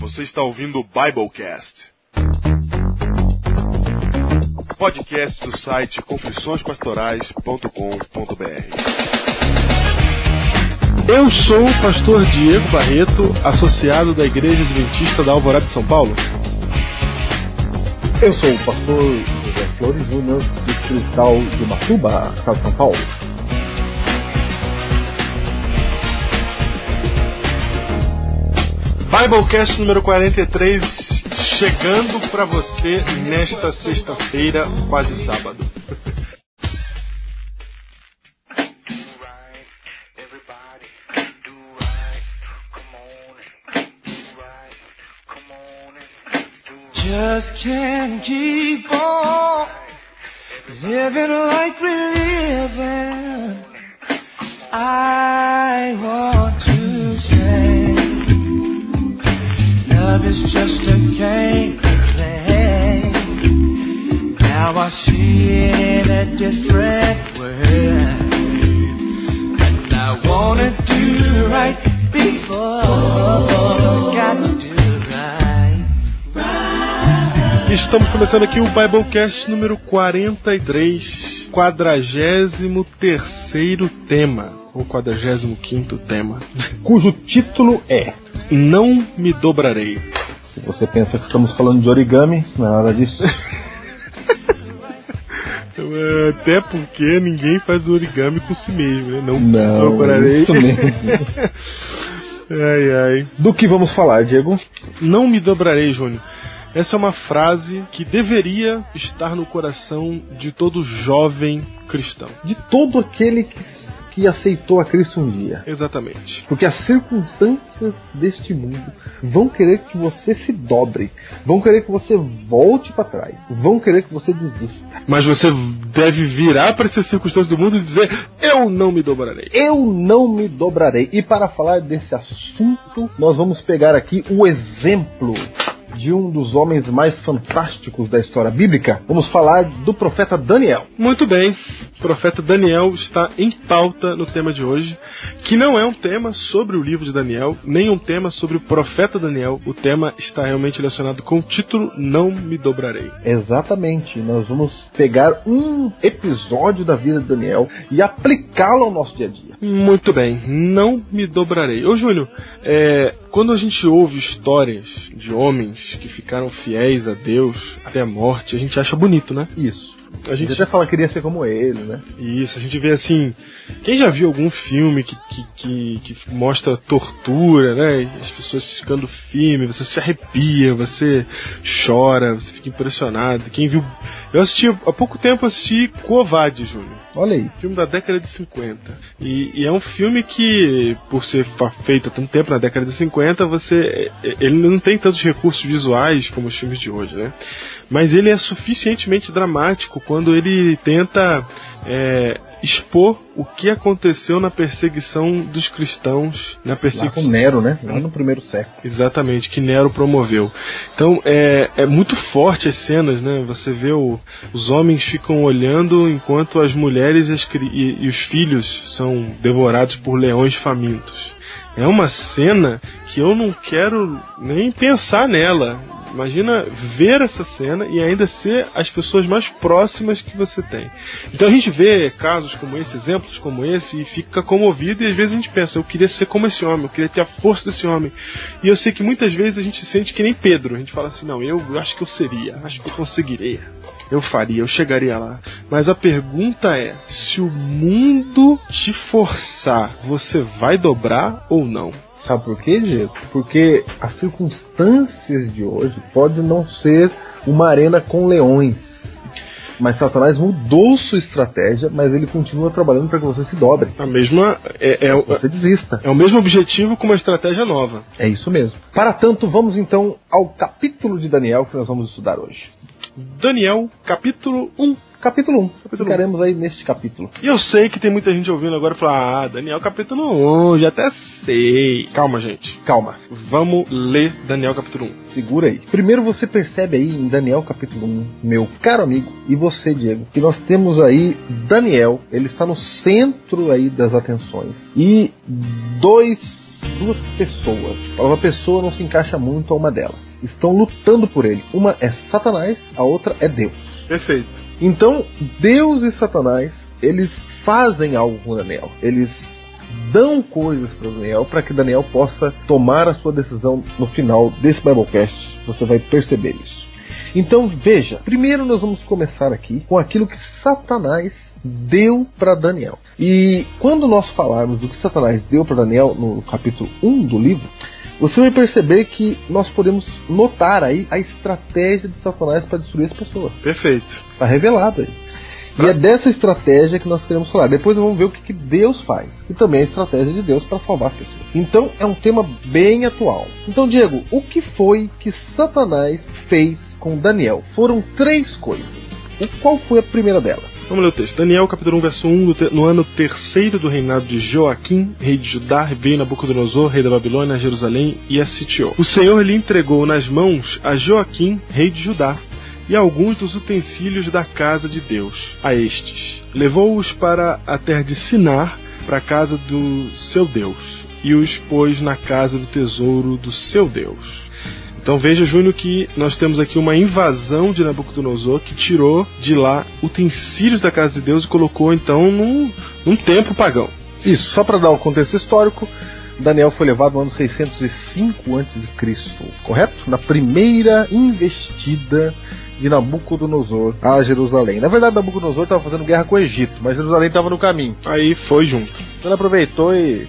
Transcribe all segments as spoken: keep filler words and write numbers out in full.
Você está ouvindo o Biblecast, podcast do site confissões pastorais ponto com ponto b r. Eu sou o pastor Diego Barreto, associado da Igreja Adventista da Alvorada de São Paulo. Eu sou o pastor José Flores Júnior, distrital de Matuba, estado de São Paulo. Biblecast número quarenta e três, chegando para você nesta sexta-feira, quase sábado. Just can't keep on living like we're living. I want to say love is just a game to play. Now I see it in a different way, and I wanna do right before I got to do right. Estamos começando aqui o Biblecast número quarenta e três, quadragésimo terceiro tema, ou quadragésimo quinto tema, cujo título é Não Me Dobrarei. Se você pensa que estamos falando de origami, não é nada disso. Até porque ninguém faz origami com si mesmo, né? Não, não me dobrarei. Isso mesmo. Ai, ai. Do que vamos falar, Diego? Não me dobrarei, Júnior. Essa é uma frase que deveria estar no coração de todo jovem cristão. De todo aquele que, que aceitou a Cristo um dia. Exatamente. Porque as circunstâncias deste mundo vão querer que você se dobre, vão querer que você volte para trás, vão querer que você desista. Mas você deve virar para essas circunstâncias do mundo e dizer: eu não me dobrarei. Eu não me dobrarei. E para falar desse assunto, nós vamos pegar aqui o exemplo de um dos homens mais fantásticos da história bíblica. Vamos falar do profeta Daniel. Muito bem, o profeta Daniel está em pauta no tema de hoje, que não é um tema sobre o livro de Daniel, nem um tema sobre o profeta Daniel. O tema está realmente relacionado com o título Não Me Dobrarei. Exatamente, nós vamos pegar um episódio da vida de Daniel e aplicá-lo ao nosso dia a dia. Muito bem, não me dobrarei. Ô Júnior, é, quando a gente ouve histórias de homens que ficaram fiéis a Deus até a morte, a gente acha bonito, né? Isso. A gente até fala que queria ser como ele, né? Isso, a gente vê assim... Quem já viu algum filme que, que, que, que mostra tortura, né? As pessoas ficando firmes, você se arrepia, você chora, você fica impressionado. Quem viu... Eu assisti, há pouco tempo assisti Covarde, Júnior. Olha aí. Filme da década de cinquenta. E, e é um filme que, por ser feito há tanto tempo na década de cinquenta, você, ele não tem tantos recursos visuais como os filmes de hoje, né? Mas ele é suficientemente dramático quando ele tenta é, expor o que aconteceu na perseguição dos cristãos, na perseguição... Lá com Nero, né? Lá no primeiro século. Exatamente, que Nero promoveu. Então é, é muito forte as cenas, né? Você vê o, os homens ficam olhando enquanto as mulheres e, as, e, e os filhos são devorados por leões famintos. É uma cena que eu não quero nem pensar nela. Imagina ver essa cena e ainda ser as pessoas mais próximas que você tem. Então a gente vê casos como esse, exemplos como esse, e fica comovido, e às vezes a gente pensa: eu queria ser como esse homem, eu queria ter a força desse homem. E eu sei que muitas vezes a gente se sente que nem Pedro. A gente fala assim: não, eu acho que eu seria, acho que eu conseguiria, eu faria, eu chegaria lá. Mas a pergunta é: se o mundo te forçar, você vai dobrar ou não? Sabe por quê, Diego? Porque as circunstâncias de hoje podem não ser uma arena com leões. Mas Satanás mudou sua estratégia, mas ele continua trabalhando para que você se dobre. A mesma... É, é, você desista. É o mesmo objetivo com uma estratégia nova. É isso mesmo. Para tanto, vamos então ao capítulo de Daniel que nós vamos estudar hoje. Daniel, capítulo um. Capítulo um. Ficaremos aí neste capítulo. E eu sei que tem muita gente ouvindo agora e falar: ah, Daniel, capítulo um, já até sei. Calma, gente. Calma. Vamos ler Daniel, capítulo um. Segura aí. Primeiro você percebe aí em Daniel, capítulo um, meu caro amigo, e você, Diego, que nós temos aí Daniel, ele está no centro aí das atenções. E dois duas pessoas. A palavra pessoa não se encaixa muito a uma delas. Estão lutando por ele. Uma é Satanás, a outra é Deus. Perfeito. Então, Deus e Satanás, eles fazem algo com Daniel. Eles dão coisas para Daniel para que Daniel possa tomar a sua decisão no final desse Biblecast. Você vai perceber isso. Então veja, primeiro nós vamos começar aqui com aquilo que Satanás deu para Daniel. E quando nós falarmos do que Satanás deu para Daniel no capítulo um do livro, você vai perceber que nós podemos notar aí a estratégia de Satanás para destruir as pessoas. Perfeito. Está revelado aí. E é dessa estratégia que nós queremos falar. Depois vamos ver o que, que Deus faz, que também é a estratégia de Deus para salvar as pessoas. Então é um tema bem atual. Então, Diego, o que foi que Satanás fez com Daniel? Foram três coisas. E qual foi a primeira delas? Vamos ler o texto. Daniel, capítulo um, verso um. No ano terceiro do reinado de Joaquim, rei de Judá, veio Nabucodonosor, rei da Babilônia, a Jerusalém e a sitiou. O Senhor lhe entregou nas mãos a Joaquim, rei de Judá, e alguns dos utensílios da casa de Deus, a estes. Levou-os para a terra de Sinar, para a casa do seu Deus, e os pôs na casa do tesouro do seu Deus. Então veja, Júnior, que nós temos aqui uma invasão de Nabucodonosor que tirou de lá utensílios da casa de Deus e colocou então num, num templo pagão. Isso, só para dar o contexto histórico, Daniel foi levado no ano seiscentos e cinco antes de Cristo, correto? Na primeira investida de Nabucodonosor a Jerusalém. Na verdade, Nabucodonosor estava fazendo guerra com o Egito, mas Jerusalém estava no caminho. Aí foi junto. Então ele aproveitou e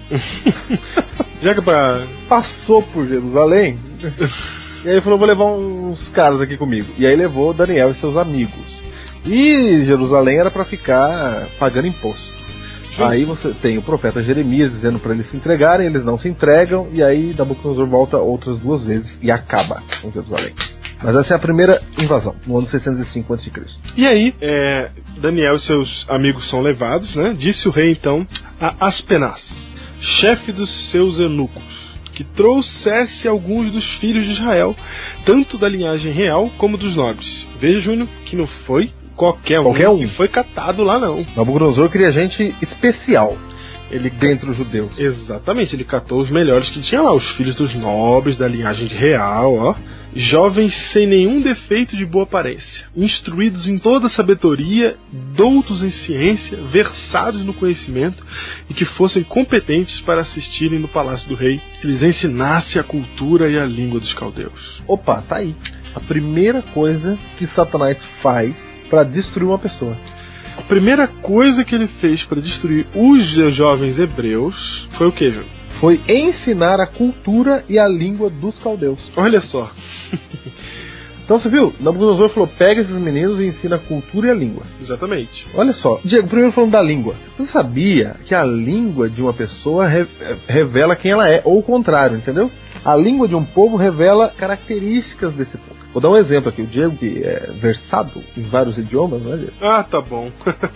já que pra... passou por Jerusalém. E aí ele falou, vou levar uns caras aqui comigo. E aí levou Daniel e seus amigos. E Jerusalém era para ficar pagando imposto. Sim. Aí você tem o profeta Jeremias dizendo para eles se entregarem, eles não se entregam, e aí Nabucodonosor volta outras duas vezes e acaba com Jerusalém. Mas essa é a primeira invasão, no ano seiscentos e cinco antes de Cristo. E aí, é, Daniel e seus amigos são levados, né? Disse o rei então a Aspenaz, chefe dos seus eunucos, que trouxesse alguns dos filhos de Israel, tanto da linhagem real como dos nobres. Veja, Júnior, que não foi qualquer um, qualquer um que foi catado lá, não. Nabucodonosor queria gente especial. Ele dentre os judeus. Exatamente, ele catou os melhores que tinha lá, os filhos dos nobres, da linhagem real, ó. Jovens sem nenhum defeito de boa aparência, instruídos em toda sabedoria, doutos em ciência, versados no conhecimento e que fossem competentes para assistirem no palácio do rei, que lhes ensinasse a cultura e a língua dos caldeus. Opa, tá aí. A primeira coisa que Satanás faz para destruir uma pessoa. A primeira coisa que ele fez para destruir os jovens hebreus foi o que, João? Foi ensinar a cultura e a língua dos caldeus. Olha só. Então você viu? Nabucodonosor falou, pega esses meninos e ensina a cultura e a língua. Exatamente. Olha só. Diego, primeiro falando da língua. Você sabia que a língua de uma pessoa re- revela quem ela é, ou o contrário, entendeu? A língua de um povo revela características desse povo. Vou dar um exemplo aqui. O Diego, que é versado em vários idiomas, né, Diego? Ah, tá bom.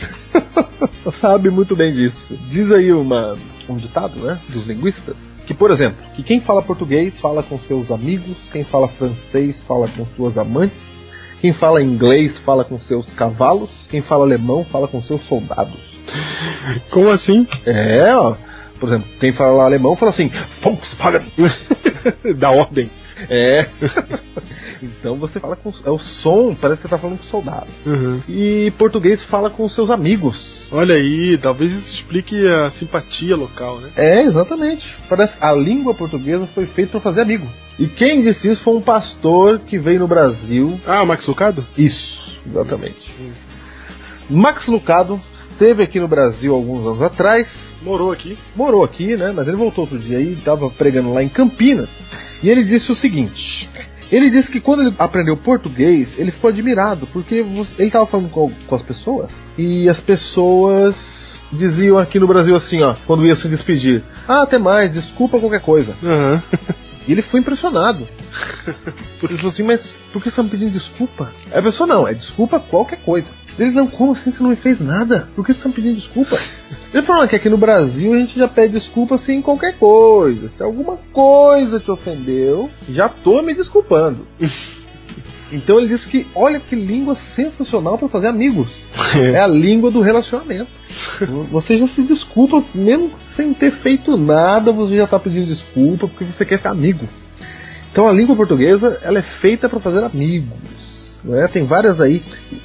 Sabe muito bem disso. Diz aí uma, um ditado, né, dos linguistas, que, por exemplo, que quem fala português fala com seus amigos, quem fala francês fala com suas amantes, quem fala inglês fala com seus cavalos, quem fala alemão fala com seus soldados. Como assim? É, ó. Por exemplo, quem fala alemão fala assim, Volkswagen. Da ordem. É. Então você fala com... É o som, parece que você está falando com soldado. Uhum. E português fala com seus amigos. Olha aí, talvez isso explique a simpatia local, né? É, exatamente. Parece a língua portuguesa foi feita para fazer amigo. E quem disse isso foi um pastor que veio no Brasil. Ah, o Max Lucado? Isso, exatamente. Hum. Max Lucado esteve aqui no Brasil alguns anos atrás. Morou aqui. Morou aqui, né? Mas ele voltou outro dia aí, estava pregando lá em Campinas. E ele disse o seguinte... Ele disse que quando ele aprendeu português, ele ficou admirado, porque ele estava falando com, com as pessoas, e as pessoas diziam aqui no Brasil assim, ó, quando ia se despedir, ah, até mais, desculpa qualquer coisa. Uhum. E ele foi impressionado. Porque ele falou assim, mas por que você está me pedindo desculpa? Aí a pessoa, não, é desculpa qualquer coisa. Eles, não, como assim você não me fez nada? Por que você está me pedindo desculpa? Ele falou que aqui no Brasil a gente já pede desculpa assim em qualquer coisa. Se alguma coisa te ofendeu, já tô me desculpando. Então ele diz que, olha que língua sensacional para fazer amigos. É a língua do relacionamento. Você já se desculpa, mesmo sem ter feito nada, você já está pedindo desculpa porque você quer ser amigo. Então a língua portuguesa, ela é feita para fazer amigos, né? Tem várias aí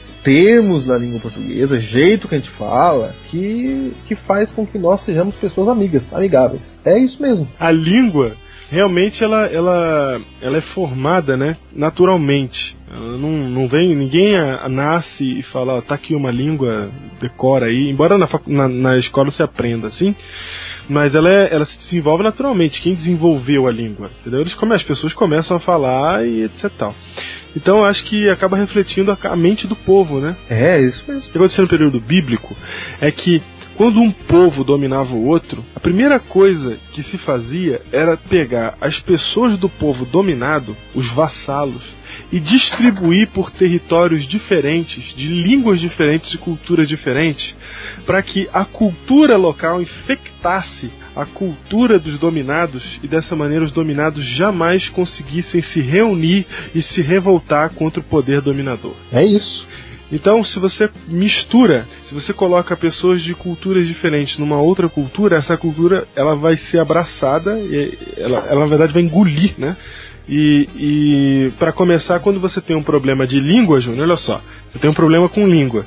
termos na língua portuguesa, jeito que a gente fala, que, que faz com que nós sejamos pessoas amigas, amigáveis. É isso mesmo. A língua, realmente, ela, ela, ela é formada, né, naturalmente. Ela não, não vem, ninguém a, a nasce e fala, ó, tá aqui uma língua, decora aí. Embora na, na, na escola se aprenda assim, mas ela, é, ela se desenvolve naturalmente. Quem desenvolveu a língua, entendeu? Eles come, as pessoas começam a falar e etc tal. Então eu acho que acaba refletindo a, a mente do povo, né? É, isso mesmo. O que aconteceu no período bíblico é que quando um povo dominava o outro, a primeira coisa que se fazia era pegar as pessoas do povo dominado, os vassalos, e distribuir por territórios diferentes, de línguas diferentes e culturas diferentes, para que a cultura local infectasse a cultura dos dominados e dessa maneira os dominados jamais conseguissem se reunir e se revoltar contra o poder dominador. É isso. Então, se você mistura, se você coloca pessoas de culturas diferentes numa outra cultura, essa cultura ela vai ser abraçada, e ela, ela na verdade vai engolir, né? E, e para começar, quando você tem um problema de língua, Júnior, olha só, você tem um problema com língua,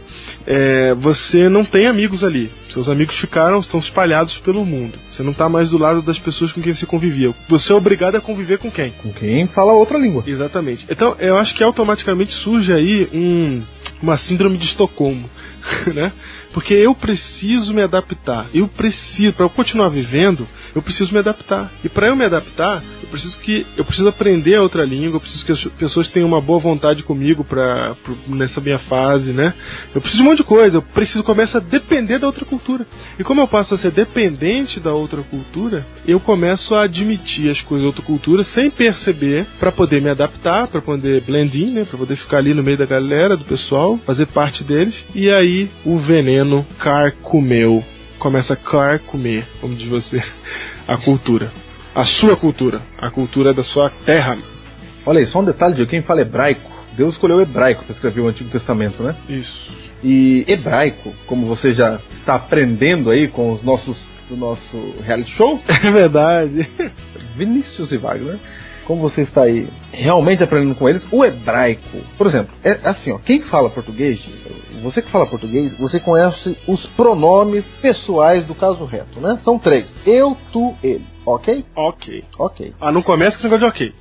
é, você não tem amigos ali, seus amigos ficaram, estão espalhados pelo mundo, você não está mais do lado das pessoas com quem você convivia, você é obrigado a conviver com quem? Com quem fala outra língua. Exatamente. Então, eu acho que automaticamente surge aí um, uma síndrome de Estocolmo, né? Porque eu preciso me adaptar, eu preciso, para eu continuar vivendo, eu preciso me adaptar. E para eu me adaptar, eu preciso que eu preciso aprender a outra língua, eu preciso que as pessoas tenham uma boa vontade comigo pra, pra, nessa minha fase, né? Eu preciso de um monte de coisa, eu preciso começar a depender da outra cultura. E como eu passo a ser dependente da outra cultura, eu começo a admitir as coisas da outra cultura sem perceber, para poder me adaptar, para poder blend in, né? Para poder ficar ali no meio da galera, do pessoal, fazer parte deles. E aí o veneno carcomeu, começa a carcomer, como diz você, a cultura. A sua cultura, a cultura da sua terra. Olha aí, só um detalhe de quem fala hebraico. Deus escolheu hebraico para escrever o Antigo Testamento, né? Isso. E hebraico, como você já está aprendendo aí com os nossos, do nosso reality show. É verdade. Vinícius e Wagner. Como você está aí realmente aprendendo com eles, o hebraico, por exemplo, é assim, ó, quem fala português, você que fala português, você conhece os pronomes pessoais do caso reto, né? São três: eu, tu, ele, ok? Ok. Ok. Ah, não começa com esse negócio de ok.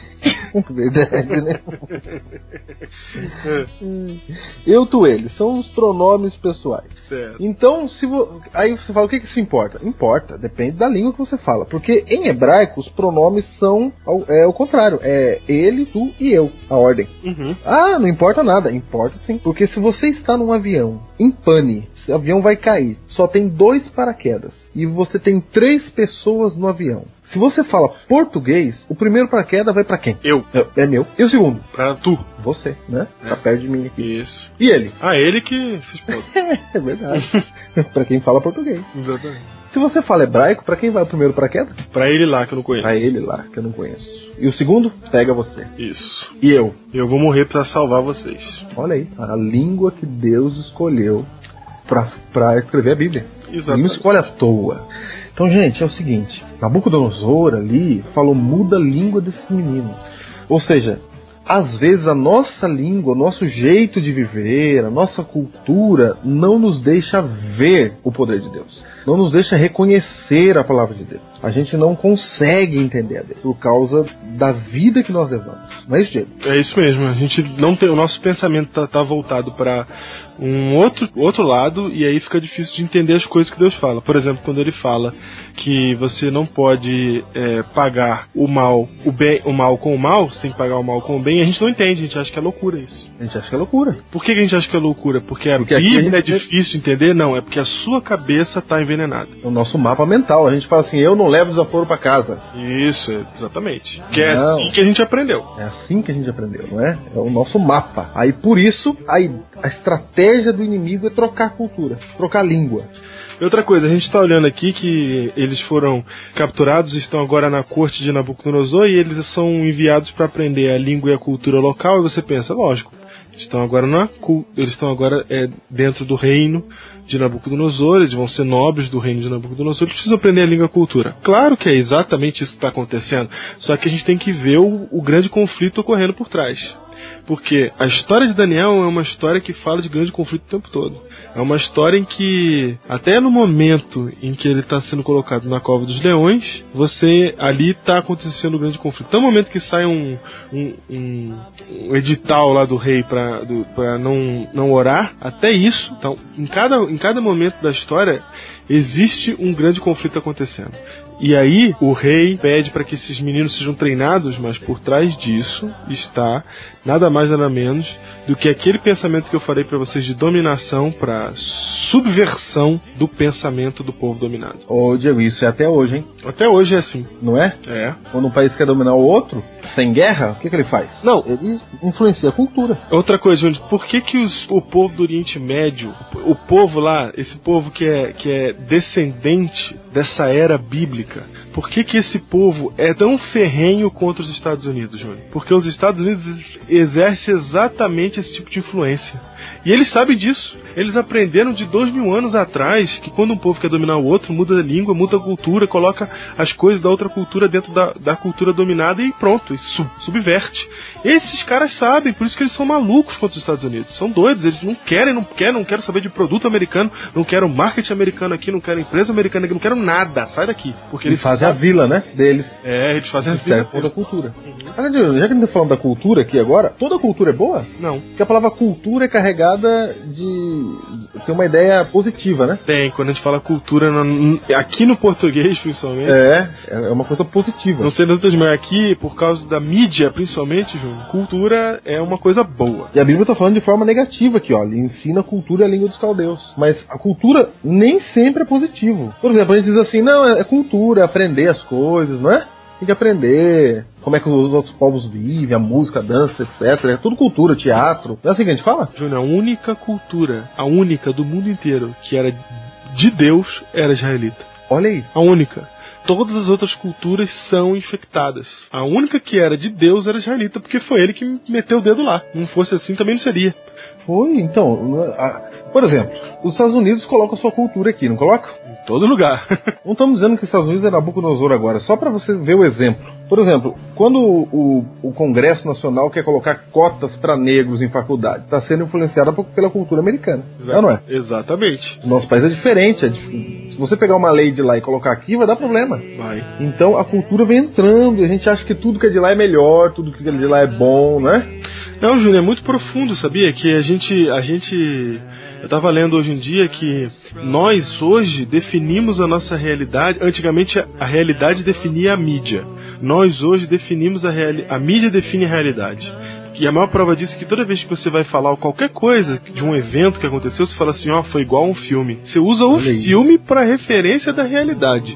Verdade, né? Eu, tu, ele, são os pronomes pessoais. Certo. Então, se vo... aí você fala, o que que isso importa? Importa, depende da língua que você fala. Porque em hebraico os pronomes são ao, é, o contrário, é ele, tu e eu, a ordem. Uhum. Ah, não importa nada. Importa sim. Porque se você está num avião em pane, se o avião vai cair, só tem dois paraquedas e você tem três pessoas no avião. Se você fala português, o primeiro paraquedas vai pra quem? Eu. É, é meu. E o segundo? Pra tu. Você, né? É. Tá perto de mim aqui. Isso. E ele? Ah, ele que se explode. É verdade. Pra quem fala português. Exatamente. Se você fala hebraico, pra quem vai o primeiro paraquedas? Pra ele lá que eu não conheço. Pra ele lá, que eu não conheço. E o segundo? Pega você. Isso. E eu? Eu vou morrer pra salvar vocês. Olha aí, a língua que Deus escolheu pra, pra escrever a Bíblia. Exatamente. Ele não escolhe à toa. Então, gente, é o seguinte: Nabucodonosor ali falou, muda a língua desse menino. Ou seja, às vezes a nossa língua, o nosso jeito de viver, a nossa cultura não nos deixa ver o poder de Deus, não nos deixa reconhecer a palavra de Deus. A gente não consegue entender a Deus por causa da vida que nós levamos. Não é isso, Diego? É isso mesmo. A gente não tem, o nosso pensamento tá, tá voltado para um outro, outro lado, e aí fica difícil de entender as coisas que Deus fala. Por exemplo, quando ele fala que você não pode é, pagar o mal, o bem, o mal com o mal, você tem que pagar o mal com o bem, a gente não entende, a gente acha que é loucura isso. A gente acha que é loucura. Por que a gente acha que é loucura? Porque a Porque Bíblia aqui a é gente... difícil de entender? Não, é porque a sua cabeça está envenenada. É o nosso mapa mental. A gente fala assim, eu não levo desaforo para casa. Isso, exatamente. Que é Não. assim que a gente aprendeu. É assim que a gente aprendeu, não é? É o nosso mapa. Aí por isso, aí, a estratégia do inimigo é trocar a cultura, trocar a língua. E outra coisa, a gente está olhando aqui que eles foram capturados, estão agora na corte de Nabucodonosor e eles são enviados para aprender a língua e a cultura local. E você pensa, lógico, eles estão agora, na, eles estão agora é, dentro do reino de Nabucodonosor, eles vão ser nobres do reino de Nabucodonosor, eles precisam aprender a língua e a cultura. Claro que é exatamente isso que está acontecendo, só que a gente tem que ver o, o grande conflito ocorrendo por trás. Porque a história de Daniel é uma história que fala de grande conflito o tempo todo. É uma história em que, até no momento em que ele está sendo colocado na cova dos leões, você ali está acontecendo um grande conflito. Até o momento que sai um, um, um, um edital lá do rei para não, não orar, até isso, então, em cada, em cada momento da história, existe um grande conflito acontecendo. E aí o rei pede para que esses meninos sejam treinados, mas por trás disso está nada mais nada menos do que aquele pensamento que eu falei para vocês de dominação para subversão do pensamento do povo dominado. Ô Diego, isso é até hoje, hein? Até hoje é assim. Não é? É. Quando um país quer dominar o outro, sem guerra, o que, que ele faz? Não. Ele influencia a cultura. Outra coisa, Júnior, por que que os, o povo do Oriente Médio, o povo lá, esse povo que é, que é descendente dessa era bíblica, por que que esse povo é tão ferrenho contra os Estados Unidos, Júnior? Porque os Estados Unidos exercem exatamente esse tipo de influência. E eles sabem disso. Eles aprenderam de dois mil anos atrás que quando um povo quer dominar o outro, muda a língua, muda a cultura, coloca as coisas da outra cultura dentro da, da cultura dominada e pronto, e sub, subverte. Esses caras sabem, por isso que eles são malucos contra os Estados Unidos. São doidos, eles não querem, não querem, não querem saber de produto americano, não querem marketing americano aqui, não querem empresa americana aqui, não querem nada, sai daqui. Porque eles, eles fazem sabem. a vila, né, deles. É, eles fazem a vila. Toda a cultura. Uhum. Mas, já que a gente está falando da cultura aqui agora, toda cultura é boa? Não. Porque a palavra cultura é carregada de... tem uma ideia positiva, né? Tem, quando a gente fala cultura, aqui no português, principalmente. É, é uma coisa positiva. Não sei das outras, mas aqui, por causa da mídia, principalmente, Júnior, cultura é uma coisa boa. E a Bíblia está falando de forma negativa aqui, ó. Ele ensina a cultura e a língua dos caldeus. Mas a cultura nem sempre é positivo. Por exemplo, a gente diz assim, não, é cultura, é aprender as coisas, não é? Tem que aprender como é que os outros povos vivem, a música, a dança, etcétera. É tudo cultura, teatro. Não é assim que a gente fala? Júnior, a única cultura, a única do mundo inteiro que era de Deus era israelita. Olha aí. A única. Todas as outras culturas são infectadas. A única que era de Deus era israelita, porque foi ele que meteu o dedo lá. Não fosse assim, também não seria. Foi, então... A, por exemplo, os Estados Unidos colocam a sua cultura aqui, não colocam? Em todo lugar. Não estamos dizendo que os Estados Unidos é Nabucodonosor agora, só para você ver o exemplo. Por exemplo, quando o, o, o Congresso Nacional quer colocar cotas para negros em faculdade, está sendo influenciada pela cultura americana. Exato. Não é? Exatamente. O nosso país é diferente, é diferente. Se você pegar uma lei de lá e colocar aqui, vai dar problema. Vai. Então a cultura vem entrando e a gente acha que tudo que é de lá é melhor, tudo que é de lá é bom, né? Não, Júnior, é muito profundo, sabia? Que a gente, a gente... Eu estava lendo hoje em dia que nós hoje definimos a nossa realidade. Antigamente a realidade definia a mídia. Nós hoje definimos a realidade. A mídia define a realidade. E a maior prova disso é que toda vez que você vai falar qualquer coisa de um evento que aconteceu, você fala assim, ó, oh, foi igual a um filme. Você usa o filme para referência da realidade.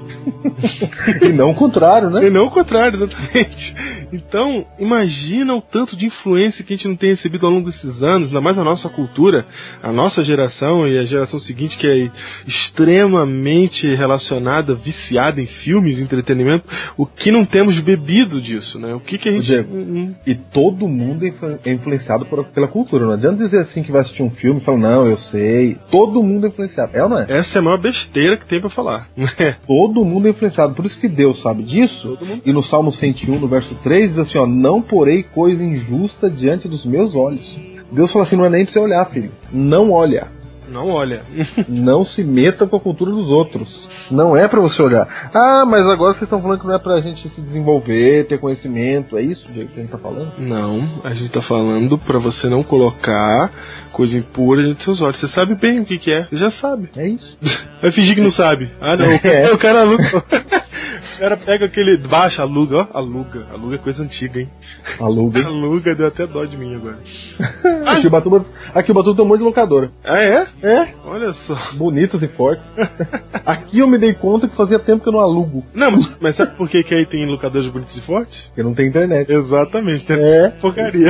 E não o contrário, né? E não o contrário, exatamente. Então, imagina o tanto de influência que a gente não tem recebido ao longo desses anos, ainda mais a nossa cultura, a nossa geração e a geração seguinte, que é extremamente relacionada, viciada em filmes, entretenimento, o que não temos bebido disso, né? O que que a gente... Diego, hum, e todo mundo é influenciado por, pela cultura. Não adianta dizer assim que vai assistir um filme e falar, não, eu sei. Todo mundo é influenciado. É ou não é? Essa é a maior besteira que tem pra falar. Todo mundo é influenciado. Por isso que Deus sabe disso. E no Salmo cento e um, no verso três, diz assim, ó, não porei coisa injusta diante dos meus olhos. Deus fala assim, não é nem pra você olhar, filho. Não olha. Não olha. Não se meta com a cultura dos outros. Não é pra você olhar. Ah, mas agora vocês estão falando que não é pra gente se desenvolver, ter conhecimento. É isso, Diego, que a gente tá falando? Não, a gente tá falando pra você não colocar coisa impura diante dos seus olhos. Você sabe bem o que que é. Você já sabe. É isso. Vai fingir que não sabe. Ah, não. É. O cara lutou. O cara pega aquele. Baixa, aluga, ó. Aluga. Aluga é coisa antiga, hein? Aluga. Aluga, deu até dó de mim agora. Aqui o Batuba, aqui o Batuba tem um monte de locadora. Ah, é? É. Olha só. Bonitas e fortes. Aqui eu me dei conta que fazia tempo que eu não alugo. Não, mas, mas sabe por que, que aí tem locadores bonitos e fortes? Porque não tem internet. Exatamente, tem É. porcaria.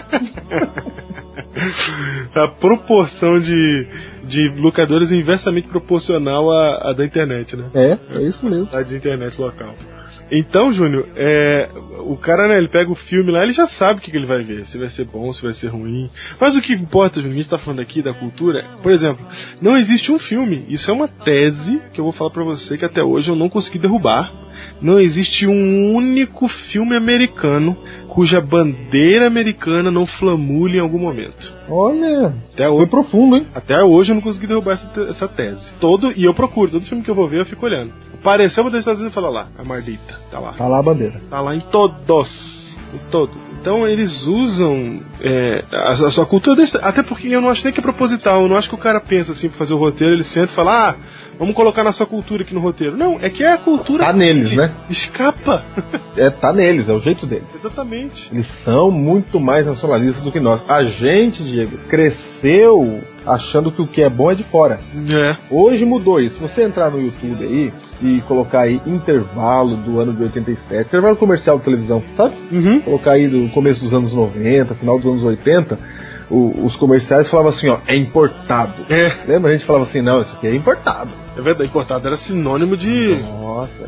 A proporção de, de locadores é inversamente proporcional à, à da internet, né? É, é isso mesmo. A de internet local. Então, Júnior, é, o cara, né, ele pega o filme lá, ele já sabe o que, que ele vai ver, se vai ser bom, se vai ser ruim. Mas o que importa, Júnior, a gente tá falando aqui da cultura, por exemplo, não existe um filme, isso é uma tese que eu vou falar pra você que até hoje eu não consegui derrubar. Não existe um único filme americano cuja bandeira americana não flamule em algum momento. Olha, até foi hoje, profundo, hein? Até hoje eu não consegui derrubar essa, te- essa tese. Todo, e eu procuro, todo filme que eu vou ver eu fico olhando. Apareceu uma das Estados Unidos e fala lá, a Mardita, tá lá. Tá lá a bandeira. Tá lá em todos, em todo. Então eles usam é, a, a sua cultura, desse, até porque eu não acho nem que é proposital, eu não acho que o cara pensa assim pra fazer o roteiro, ele senta e fala, ah, vamos colocar nossa cultura aqui no roteiro. Não, é que é a cultura Tá neles, né? escapa. É, tá neles, é o jeito deles. Exatamente. Eles são muito mais nacionalistas do que nós. A gente, Diego, cresceu achando que o que é bom é de fora. É. Hoje mudou isso. Se você entrar no YouTube aí e colocar aí intervalo do ano de oitenta e sete, intervalo comercial de televisão, sabe? Uhum. Colocar aí do começo dos anos noventa, final dos anos oitenta, o, os comerciais falavam assim, ó, é importado. É. Lembra? A gente falava assim, não, isso aqui é importado. É verdade, importado era sinônimo de Nossa.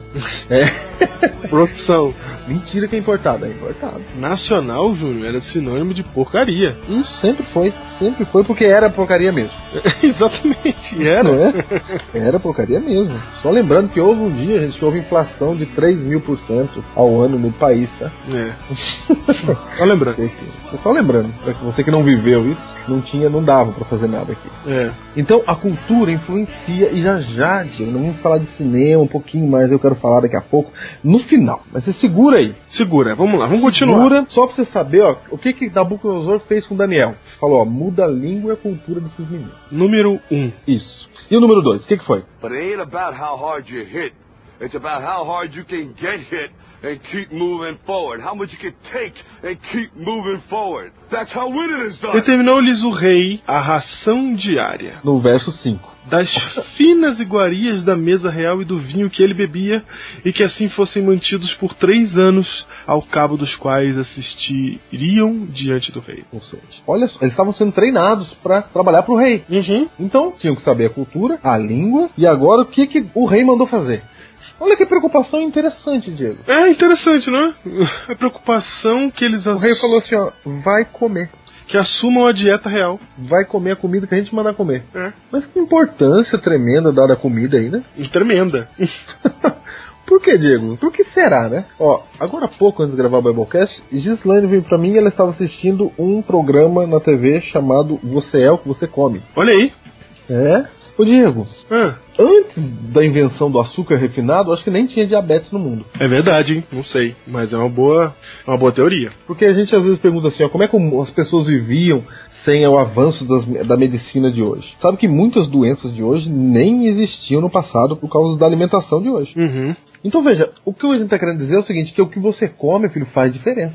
É. produção. Mentira que é importado, é importado. Nacional, Júnior, era sinônimo de porcaria. Isso sempre foi, sempre foi porque era porcaria mesmo. Exatamente, era. Não é? Era porcaria mesmo. Só lembrando que houve um dia, a gente houve inflação de três mil por cento ao ano no país, tá? É. Só lembrando. Só lembrando, pra que você que não viveu isso, não tinha, não dava pra fazer nada aqui. É. Então a cultura influencia, e já já, Diego, não vamos falar de cinema um pouquinho mais, eu quero falar daqui a pouco, no final. Mas você segura aí. Segura, vamos lá, vamos continuar. Segura, só pra você saber, ó, o que que Nabucodonosor fez com Daniel. Falou, ó, muda a língua e a cultura desses meninos. Número um. Isso. E o número dois, o que que foi? But it ain't about how hard you hit. It's about how hard you can get hit and keep moving forward. How much you can take and keep moving forward. That's how winning is done. Determinou-lhes o rei a ração diária No verso cinco. das finas iguarias da mesa real e do vinho que ele bebia, e que assim fossem mantidos por três anos, ao cabo dos quais assistiriam diante do rei. Ou seja, olha só, eles estavam sendo treinados para trabalhar para o rei. Uhum. Então, tinham que saber a cultura, a língua, e agora o que, que o rei mandou fazer. Olha que preocupação interessante, Diego. É interessante, não é? A preocupação que eles O assumem. rei falou assim, ó, vai comer. Que assumam a dieta real. Vai comer a comida que a gente mandar comer. É. Mas que importância tremenda dada a comida aí, né? Tremenda. Por que, Diego? Por que será, né? Ó, agora há pouco, antes de gravar o Biblecast, Gislaine veio pra mim e ela estava assistindo um programa na T V chamado Você é o que você come. Olha aí. É? Ô, Diego, Ah, antes da invenção do açúcar refinado, acho que nem tinha diabetes no mundo. é verdade, hein? Não sei. Mas é uma boa, uma boa teoria. Porque a gente às vezes pergunta assim, ó, como é que as pessoas viviam sem o avanço das, da medicina de hoje? Sabe que muitas doenças de hoje nem existiam no passado por causa da alimentação de hoje. Uhum. Então veja, o que a gente está querendo dizer é o seguinte, que o que você come, filho, faz diferença.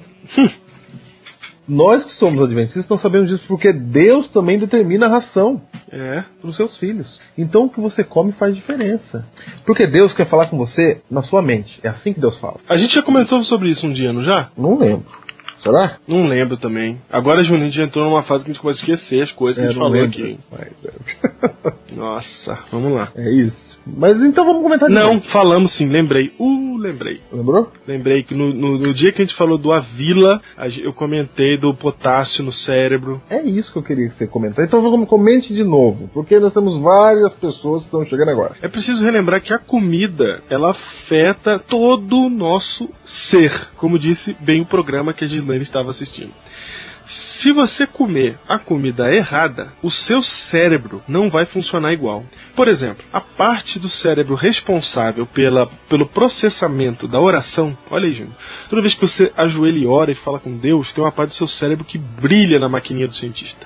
Nós que somos adventistas não sabemos disso porque Deus também determina a ração É. para os seus filhos. Então o que você come faz diferença. Porque Deus quer falar com você na sua mente. É assim que Deus fala. A gente já comentou sobre isso um dia, não já? Não lembro. Será? Não lembro também. Agora, Juninho, a gente entrou numa fase que a gente começa a esquecer as coisas que a gente não falou lembro. aqui. Mas, é. Nossa, vamos lá. É isso. Mas então vamos comentar de Não, novo. falamos sim, lembrei. Uh, lembrei. Lembrou? Lembrei que no, no, no dia que a gente falou do Avila, a ge- eu comentei do potássio no cérebro. É isso que eu queria que você comentasse. Então vamos comente de novo. Porque nós temos várias pessoas que estão chegando agora. É preciso relembrar que a comida, ela afeta todo o nosso ser, como disse bem o programa que a Gislaine estava assistindo. Se você comer a comida errada, o seu cérebro não vai funcionar igual. Por exemplo, a parte do cérebro responsável pela, pelo processamento da oração, olha aí, Júnior, toda vez que você ajoelha e ora e fala com Deus, tem uma parte do seu cérebro que brilha na maquininha do cientista.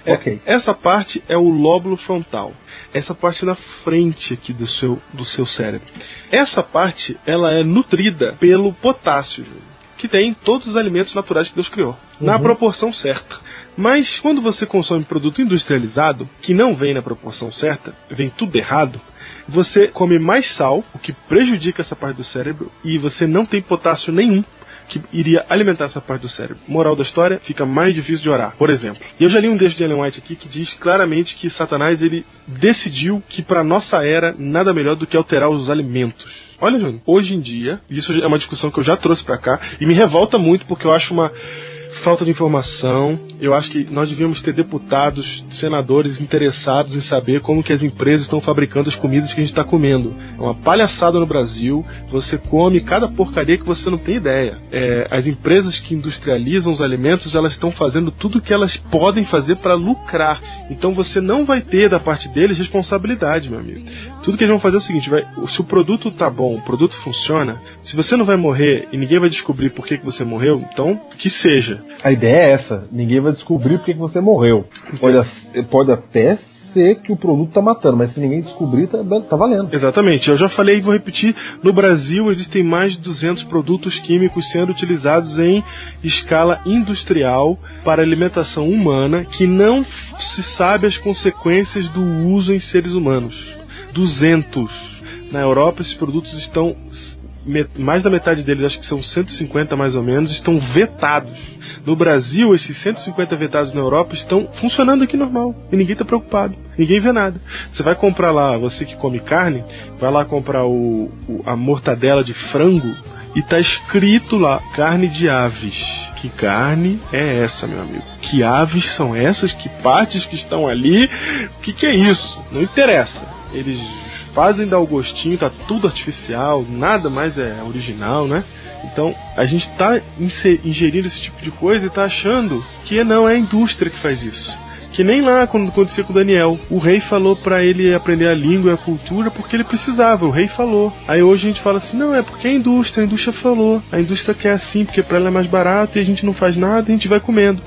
É, Ok. Essa parte é o lóbulo frontal. Essa parte na frente aqui do seu, do seu cérebro. Essa parte, ela é nutrida pelo potássio, que tem em todos os alimentos naturais que Deus criou, na Uhum. proporção certa. Mas quando você consome produto industrializado, que não vem na proporção certa, vem tudo errado, você come mais sal, o que prejudica essa parte do cérebro, e você não tem potássio nenhum que iria alimentar essa parte do cérebro. Moral da história, fica mais difícil de orar, por exemplo. E eu já li um texto de Ellen White aqui que diz claramente que Satanás ele decidiu que para nossa era nada melhor do que alterar os alimentos. Olha, Júnior, hoje em dia, isso é uma discussão que eu já trouxe para cá e me revolta muito porque eu acho uma falta de informação. Eu acho que nós devíamos ter deputados, senadores interessados em saber como que as empresas estão fabricando as comidas que a gente está comendo. É uma palhaçada no Brasil. Você come cada porcaria que você não tem ideia. É, as empresas que industrializam os alimentos, elas estão fazendo tudo o que elas podem fazer para lucrar. Então você não vai ter da parte deles responsabilidade, meu amigo. Tudo que eles vão fazer é o seguinte, vai, se o produto tá bom, o produto funciona, se você não vai morrer e ninguém vai descobrir por que, que você morreu, então que seja. A ideia é essa. Ninguém vai descobrir porque que você morreu. Pode, pode até ser que o produto tá matando, mas se ninguém descobrir, tá, tá valendo. Exatamente. Eu já falei e vou repetir. No Brasil existem mais de duzentos produtos químicos sendo utilizados em escala industrial para alimentação humana que não se sabe as consequências do uso em seres humanos. duzentos. Na Europa esses produtos estão... mais da metade deles, acho que são cento e cinquenta mais ou menos, estão vetados. No Brasil, esses cento e cinquenta vetados na Europa estão funcionando aqui normal. E ninguém está preocupado. Ninguém vê nada. Você vai comprar lá, você que come carne, vai lá comprar o, o, a mortadela de frango e tá escrito lá, carne de aves. Que carne é essa, meu amigo? Que aves são essas? Que partes que estão ali? O que, que é isso? Não interessa. Eles... fazem dar o gostinho, tá tudo artificial, nada mais é original, né? Então, a gente tá ingerindo esse tipo de coisa e tá achando que não é a indústria que faz isso. Que nem lá quando aconteceu com o Daniel. O rei falou pra ele aprender a língua e a cultura porque ele precisava, o rei falou. Aí hoje a gente fala assim, não, é porque a indústria, a indústria falou. A indústria quer assim, porque pra ela é mais barato e a gente não faz nada e a gente vai comendo.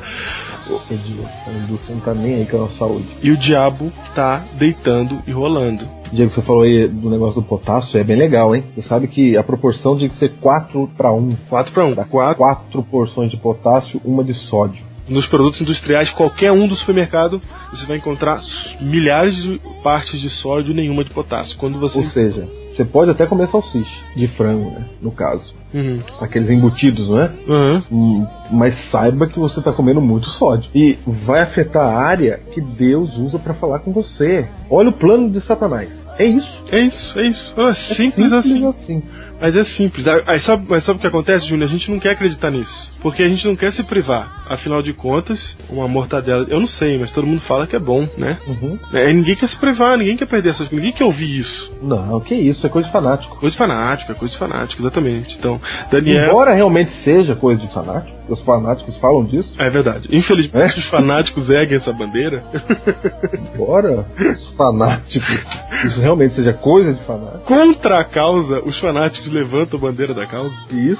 A indústria não tá nem aí com a nossa saúde. E o diabo tá deitando e rolando. Diego, você falou aí do negócio do potássio, é bem legal, hein? Você sabe que a proporção tinha que ser quatro para um. quatro para um. quatro porções de potássio, uma de sódio. Nos produtos industriais, qualquer um do supermercado, você vai encontrar milhares de partes de sódio e nenhuma de potássio. Quando você... Ou seja, você pode até comer salsicha, de frango, né? No caso. Uhum. Aqueles embutidos, não é? Uhum. Hum, mas saiba que você está comendo muito sódio. E vai afetar a área que Deus usa para falar com você. Olha o plano de Satanás. É isso. É isso, é isso. É simples, é simples assim. assim. Mas é simples. Aí sabe, mas sabe o que acontece, Júnior? A gente não quer acreditar nisso. Porque a gente não quer se privar. Afinal de contas, uma mortadela... Eu não sei, mas todo mundo fala que é bom, né? Uhum. É, ninguém quer se privar, ninguém quer perder essas... Ninguém quer ouvir isso. Não, que isso, é coisa de fanático. Coisa de fanático, é coisa de fanático, exatamente. Então, Daniel... Embora realmente seja coisa de fanático, os fanáticos falam disso. É verdade. Infelizmente, é. Os fanáticos erguem essa bandeira. Embora os fanáticos... Isso realmente seja coisa de fanático. Contra a causa, os fanáticos levantam a bandeira da causa. Isso.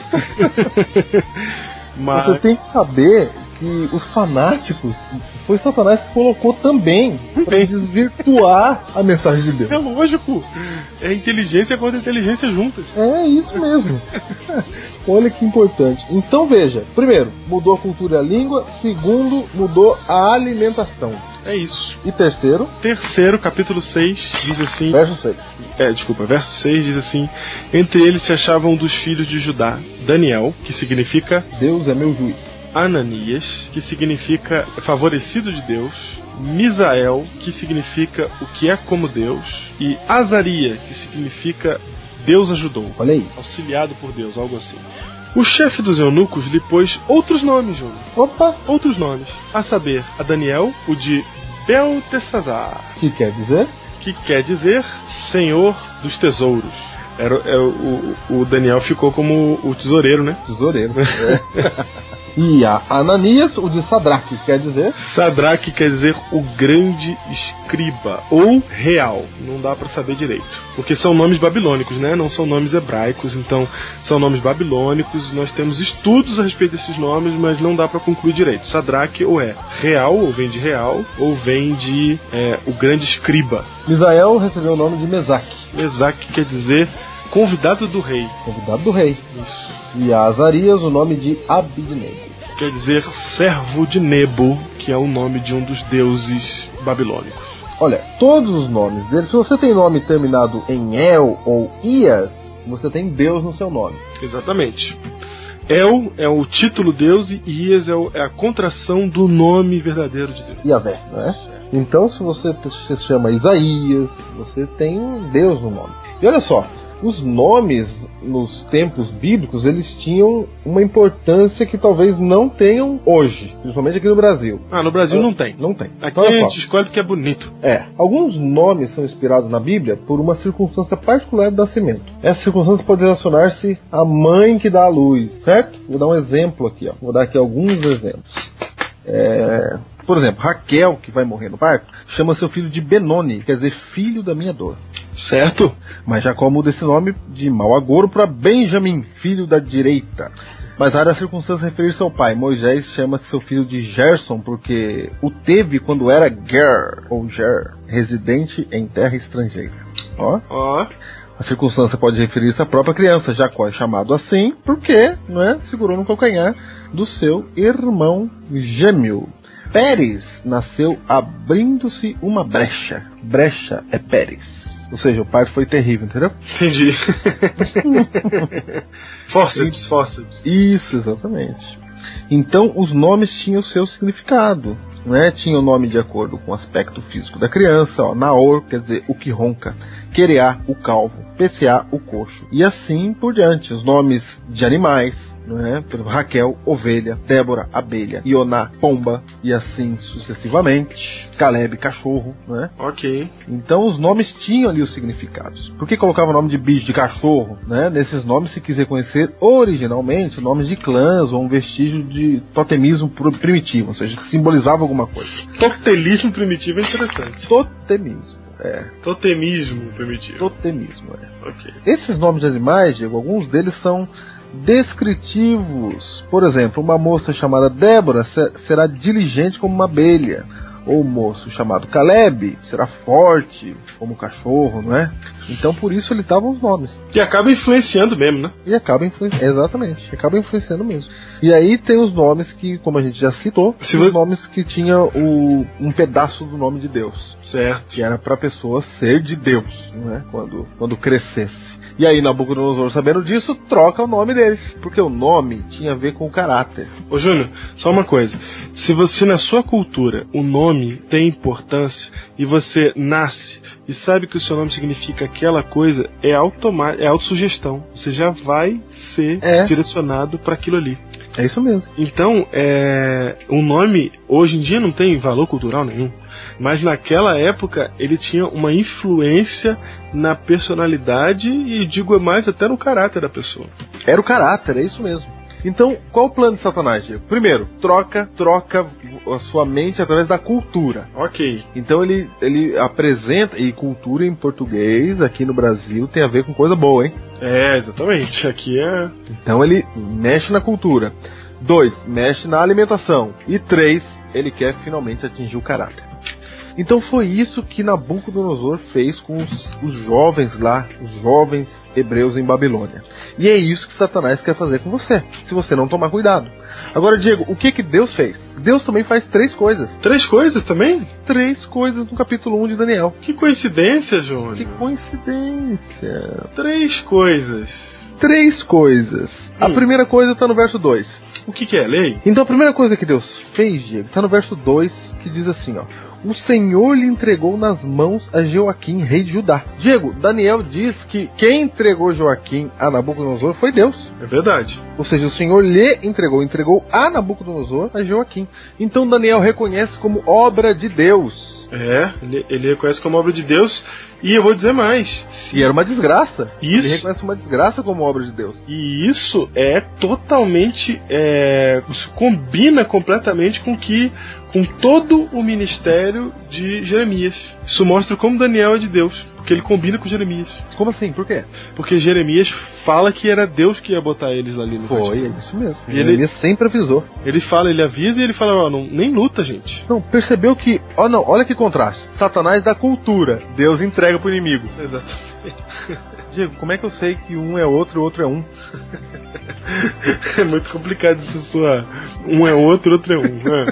Mas... Você tem que saber que os fanáticos foi Satanás que colocou também para desvirtuar a mensagem de Deus. É lógico. É inteligência contra inteligência juntas. É isso mesmo. Olha que importante. Então veja, primeiro, mudou a cultura e a língua. Segundo, mudou a alimentação. É isso. E terceiro? Terceiro, capítulo seis, diz assim... Verso seis. É, desculpa, verso seis diz assim... Entre eles se achavam um dos filhos de Judá, Daniel, que significa... Deus é meu juiz. Ananias, que significa favorecido de Deus... Misael, que significa o que é como Deus... E Azaria, que significa Deus ajudou. Olha aí. Auxiliado por Deus, algo assim. O chefe dos eunucos lhe pôs outros nomes, Júnior. Opa! Outros nomes. A saber, a Daniel, o de Beltesazar. Que quer dizer? Que quer dizer Senhor dos Tesouros. Era, é, o, o Daniel ficou como o tesoureiro, né? Tesoureiro. É. E a Ananias, o de Sadraque, quer dizer? Sadraque quer dizer o grande escriba, ou real, não dá pra saber direito. Porque são nomes babilônicos, né? Não são nomes hebraicos, então são nomes babilônicos. Nós temos estudos a respeito desses nomes, mas não dá pra concluir direito. Sadraque ou é real, ou vem de real, ou vem de é, o grande escriba. Misael recebeu o nome de Mesaque. Mesaque quer dizer convidado do rei. Convidado do rei. Isso. E a Azarias o nome de Abidnego. Quer dizer servo de Nebo, que é o nome de um dos deuses babilônicos. Olha, todos os nomes deles, se você tem nome terminado em El ou Ias, você tem Deus no seu nome. Exatamente. El é o título Deus e Ias é, o, é a contração do nome verdadeiro de Deus. Yavé, né? Então, se você se chama Isaías, você tem um Deus no nome. E olha só, os nomes nos tempos bíblicos, eles tinham uma importância que talvez não tenham hoje, principalmente aqui no Brasil. Ah, no Brasil não tem. Não tem. Aqui Então, a olha só. gente escolhe porque é bonito. É, alguns nomes são inspirados na Bíblia por uma circunstância particular do nascimento. Essa circunstância pode relacionar-se à mãe que dá a luz, certo? Vou dar um exemplo aqui, ó. Vou dar aqui alguns exemplos. É, por exemplo, Raquel, que vai morrer no parto, chama seu filho de Benoni, quer dizer, filho da minha dor. Certo? Mas Jacó muda esse nome de mau agouro para Benjamim, filho da direita. Mas rara a circunstância referir-se ao pai. Moisés chama seu filho de Gerson, porque o teve quando era Ger, ou Ger, residente em terra estrangeira. Ó. Ó. A circunstância pode referir-se à própria criança. Jacó é chamado assim porque, não é, segurou no calcanhar do seu irmão gêmeo. Pérez nasceu abrindo-se uma brecha. Brecha é Pérez. Ou seja, o parto foi terrível, entendeu? Entendi. Fórceps, fórceps. Isso, exatamente. Então, os nomes tinham o seu significado, né? Tinha o nome de acordo com o aspecto físico da criança, ó, Naor, quer dizer, o que ronca, Quereá, o calvo, Pca, o coxo, e assim por diante. Os nomes de animais, né? Por exemplo, Raquel, ovelha, Débora, abelha, Ioná, pomba, e assim sucessivamente. Caleb, cachorro, né? Ok. Então os nomes tinham ali os significados. Por que colocava o nome de bicho, de cachorro, né? Nesses nomes se quis reconhecer originalmente nomes de clãs ou um vestígio de totemismo primitivo, ou seja, que simbolizava alguma coisa. Totelismo primitivo é interessante. Totemismo. É. Totemismo primitivo. Totemismo, é. Ok. Esses nomes de animais, Diego, alguns deles são descritivos. Por exemplo, uma moça chamada Débora será diligente como uma abelha. Ou um moço chamado Caleb será forte como um cachorro, não é? Então por isso ele dava os nomes. E acaba influenciando mesmo, né? E acaba influenciando, exatamente, acaba influenciando mesmo. E aí tem os nomes que, como a gente já citou, Se os você... nomes que tinham o, um pedaço do nome de Deus. Certo. Que era para a pessoa ser de Deus, não é? Quando, quando crescesse. E aí Nabucodonosor, sabendo disso, troca o nome dele, porque o nome tinha a ver com o caráter. Ô Júnior, só uma coisa. Se você, na sua cultura, o nome tem importância e você nasce e sabe que o seu nome significa aquela coisa, é, automa- é autossugestão. Você já vai ser É. direcionado para aquilo ali. É isso mesmo. Então, é, o nome, hoje em dia, não tem valor cultural nenhum. Mas naquela época, ele tinha uma influência na personalidade e, digo mais, até no caráter da pessoa. Era o caráter, é isso mesmo. Então, qual o plano de Satanás, Diego? Primeiro, troca, troca a sua mente através da cultura. Ok. Então ele, ele apresenta, e cultura em português aqui no Brasil tem a ver com coisa boa, hein? É, exatamente. Aqui é... Então ele mexe na cultura. Dois, mexe na alimentação. E três, ele quer finalmente atingir o caráter. Então foi isso que Nabucodonosor fez com os, os jovens lá, os jovens hebreus em Babilônia. E é isso que Satanás quer fazer com você, se você não tomar cuidado. Agora, Diego, o que que Deus fez? Deus também faz três coisas. Três coisas também? Três coisas no capítulo um de Daniel. Que coincidência, Júnior. Que coincidência. Três coisas. Três coisas. A Hum. primeira coisa está no verso dois. O que que é? Lei? Então a primeira coisa que Deus fez, Diego, está no verso dois, que diz assim, ó: o Senhor lhe entregou nas mãos a Joaquim, rei de Judá. Diego, Daniel diz que quem entregou Joaquim a Nabucodonosor foi Deus. É verdade. Ou seja, o Senhor lhe entregou, entregou a Nabucodonosor a Joaquim. Então Daniel reconhece como obra de Deus. É, ele, ele reconhece como obra de Deus. E eu vou dizer mais. E era uma desgraça. Isso. Ele reconhece uma desgraça como obra de Deus. E isso é totalmente... É, isso combina completamente com que com todo o ministério de Jeremias. Isso mostra como Daniel é de Deus. Porque ele combina com Jeremias. Como assim? Por quê? Porque Jeremias fala que era Deus que ia botar eles ali no Foi, cativeiro. é isso mesmo. E Jeremias ele- sempre avisou. Ele fala, ele avisa e ele fala, ó, não, nem luta, gente. Não, percebeu que... Ó, não, olha que contraste. Satanás dá cultura. Deus entrega pro inimigo. Exatamente. Diego, como é que eu sei que um é outro e o outro é um? É muito complicado isso soar. Um é outro, outro é um. Né?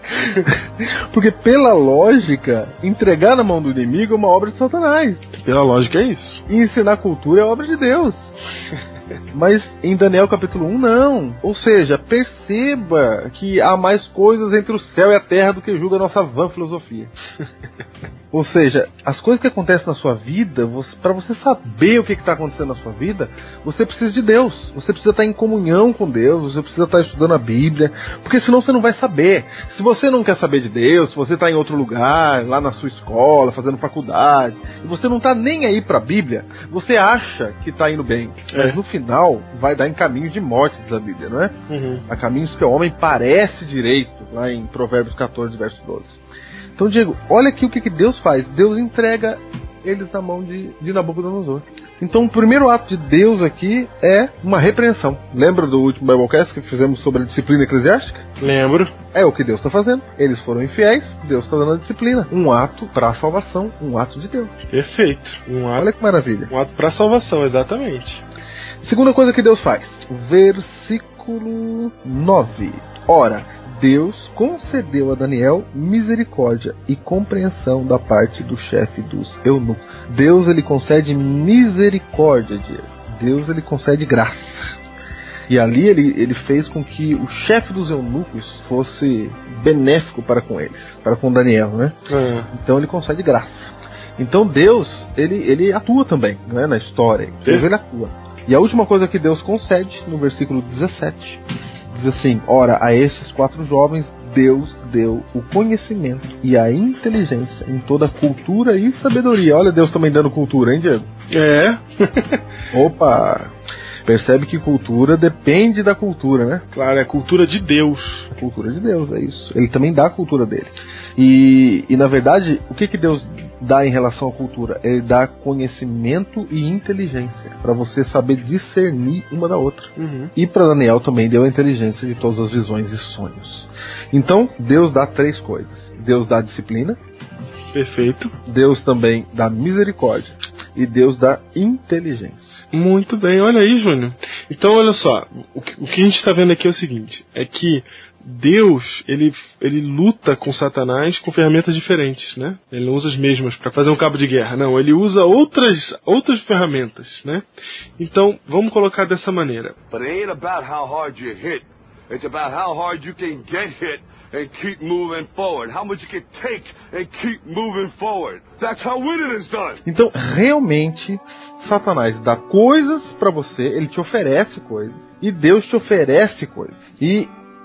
Porque pela lógica, entregar na mão do inimigo é uma obra de Satanás. Pela lógica é isso. E ensinar cultura é obra de Deus. Mas em Daniel capítulo um, não. Ou seja, perceba que há mais coisas entre o céu e a terra do que julga a nossa vã filosofia. Ou seja, as coisas que acontecem na sua vida, para você saber o que está acontecendo na sua vida, você precisa de Deus. Você precisa estar em comunhão com Deus, você precisa estar estudando a Bíblia, porque senão você não vai saber. Se você não quer saber de Deus, se você está em outro lugar, lá na sua escola, fazendo faculdade, e você não está nem aí para a Bíblia, você acha que está indo bem. É. Mas no final, vai dar em caminho de morte, diz a Bíblia, não é? Uhum. Há caminhos que o homem parece direito, lá em Provérbios catorze, verso doze. Então, Diego, olha aqui o que, que Deus faz. Deus entrega eles na mão de, de Nabucodonosor. Então, o primeiro ato de Deus aqui é uma repreensão. Lembra do último Biblecast que fizemos sobre a disciplina eclesiástica? Lembro. É o que Deus está fazendo. Eles foram infiéis, Deus está dando a disciplina. Um ato para a salvação, um ato de Deus. Perfeito. Um ato, Olha que maravilha. um ato para salvação, exatamente. Segunda coisa que Deus faz. Versículo nove. Ora, Deus concedeu a Daniel misericórdia e compreensão da parte do chefe dos eunucos. Deus, ele concede misericórdia, Diego. Deus, ele concede graça. E ali ele, ele fez com que o chefe dos eunucos fosse benéfico para com eles, para com Daniel, né? É. Então ele concede graça. Então Deus, ele, ele atua também, né, na história. Deus, ele atua. E a última coisa que Deus concede, no versículo dezessete, diz assim: ora, a esses quatro jovens Deus deu o conhecimento e a inteligência em toda cultura e sabedoria. Olha Deus também dando cultura, hein, Diego? É. Opa! Percebe que cultura depende da cultura, né? Claro, é a cultura de Deus. A cultura de Deus, é isso. Ele também dá a cultura dele. E, e na verdade, o que, que Deus dá em relação à cultura? Ele dá conhecimento e inteligência, para você saber discernir uma da outra. Uhum. E para Daniel também deu a inteligência de todas as visões e sonhos. Então, Deus dá três coisas. Deus dá disciplina. Perfeito. Deus também dá misericórdia. E Deus dá inteligência. Muito bem, olha aí, Júnior. Então, olha só, o que, o que a gente está vendo aqui é o seguinte, é que Deus, ele, ele luta com Satanás com ferramentas diferentes, né? Ele não usa as mesmas para fazer um cabo de guerra, não, ele usa outras, outras ferramentas, né? Então, vamos colocar dessa maneira. But it ain't about how hard you hit. It's about how hard you can get hit and keep moving forward. How much you can take and keep moving forward. That's how winning is done. Então, realmente, Satanás dá coisas para você, ele te oferece coisas, e Deus te oferece coisas. E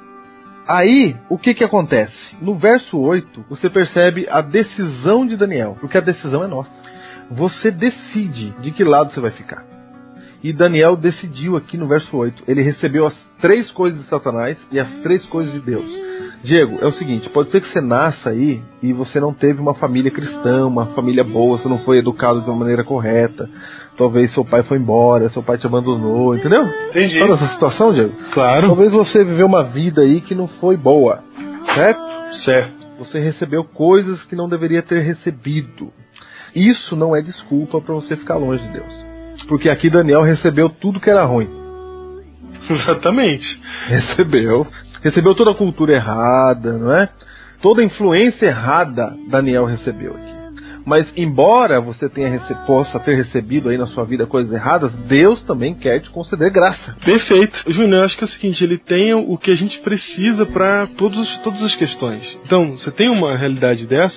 aí, o que que acontece? No verso oito, você percebe a decisão de Daniel, porque a decisão é nossa. Você decide de que lado você vai ficar. E Daniel decidiu aqui no verso oito. Ele recebeu as três coisas de Satanás e as três coisas de Deus. Diego, é o seguinte, pode ser que você nasça aí e você não teve uma família cristã, uma família boa, você não foi educado de uma maneira correta. Talvez seu pai foi embora, seu pai te abandonou, entendeu? Entendi. Sabe essa situação, Diego? Claro. Talvez você viveu uma vida aí que não foi boa, certo? Certo. Você recebeu coisas que não deveria ter recebido. Isso não é desculpa para você ficar longe de Deus. Porque aqui Daniel recebeu tudo que era ruim. Exatamente. Recebeu. Recebeu toda a cultura errada, não é? Toda a influência errada Daniel recebeu aqui. Mas embora você tenha rece- possa ter recebido aí na sua vida coisas erradas, Deus também quer te conceder graça. Perfeito. Júnior, eu acho que é o seguinte, ele tem o que a gente precisa para todas as questões. Então, você tem uma realidade dessa,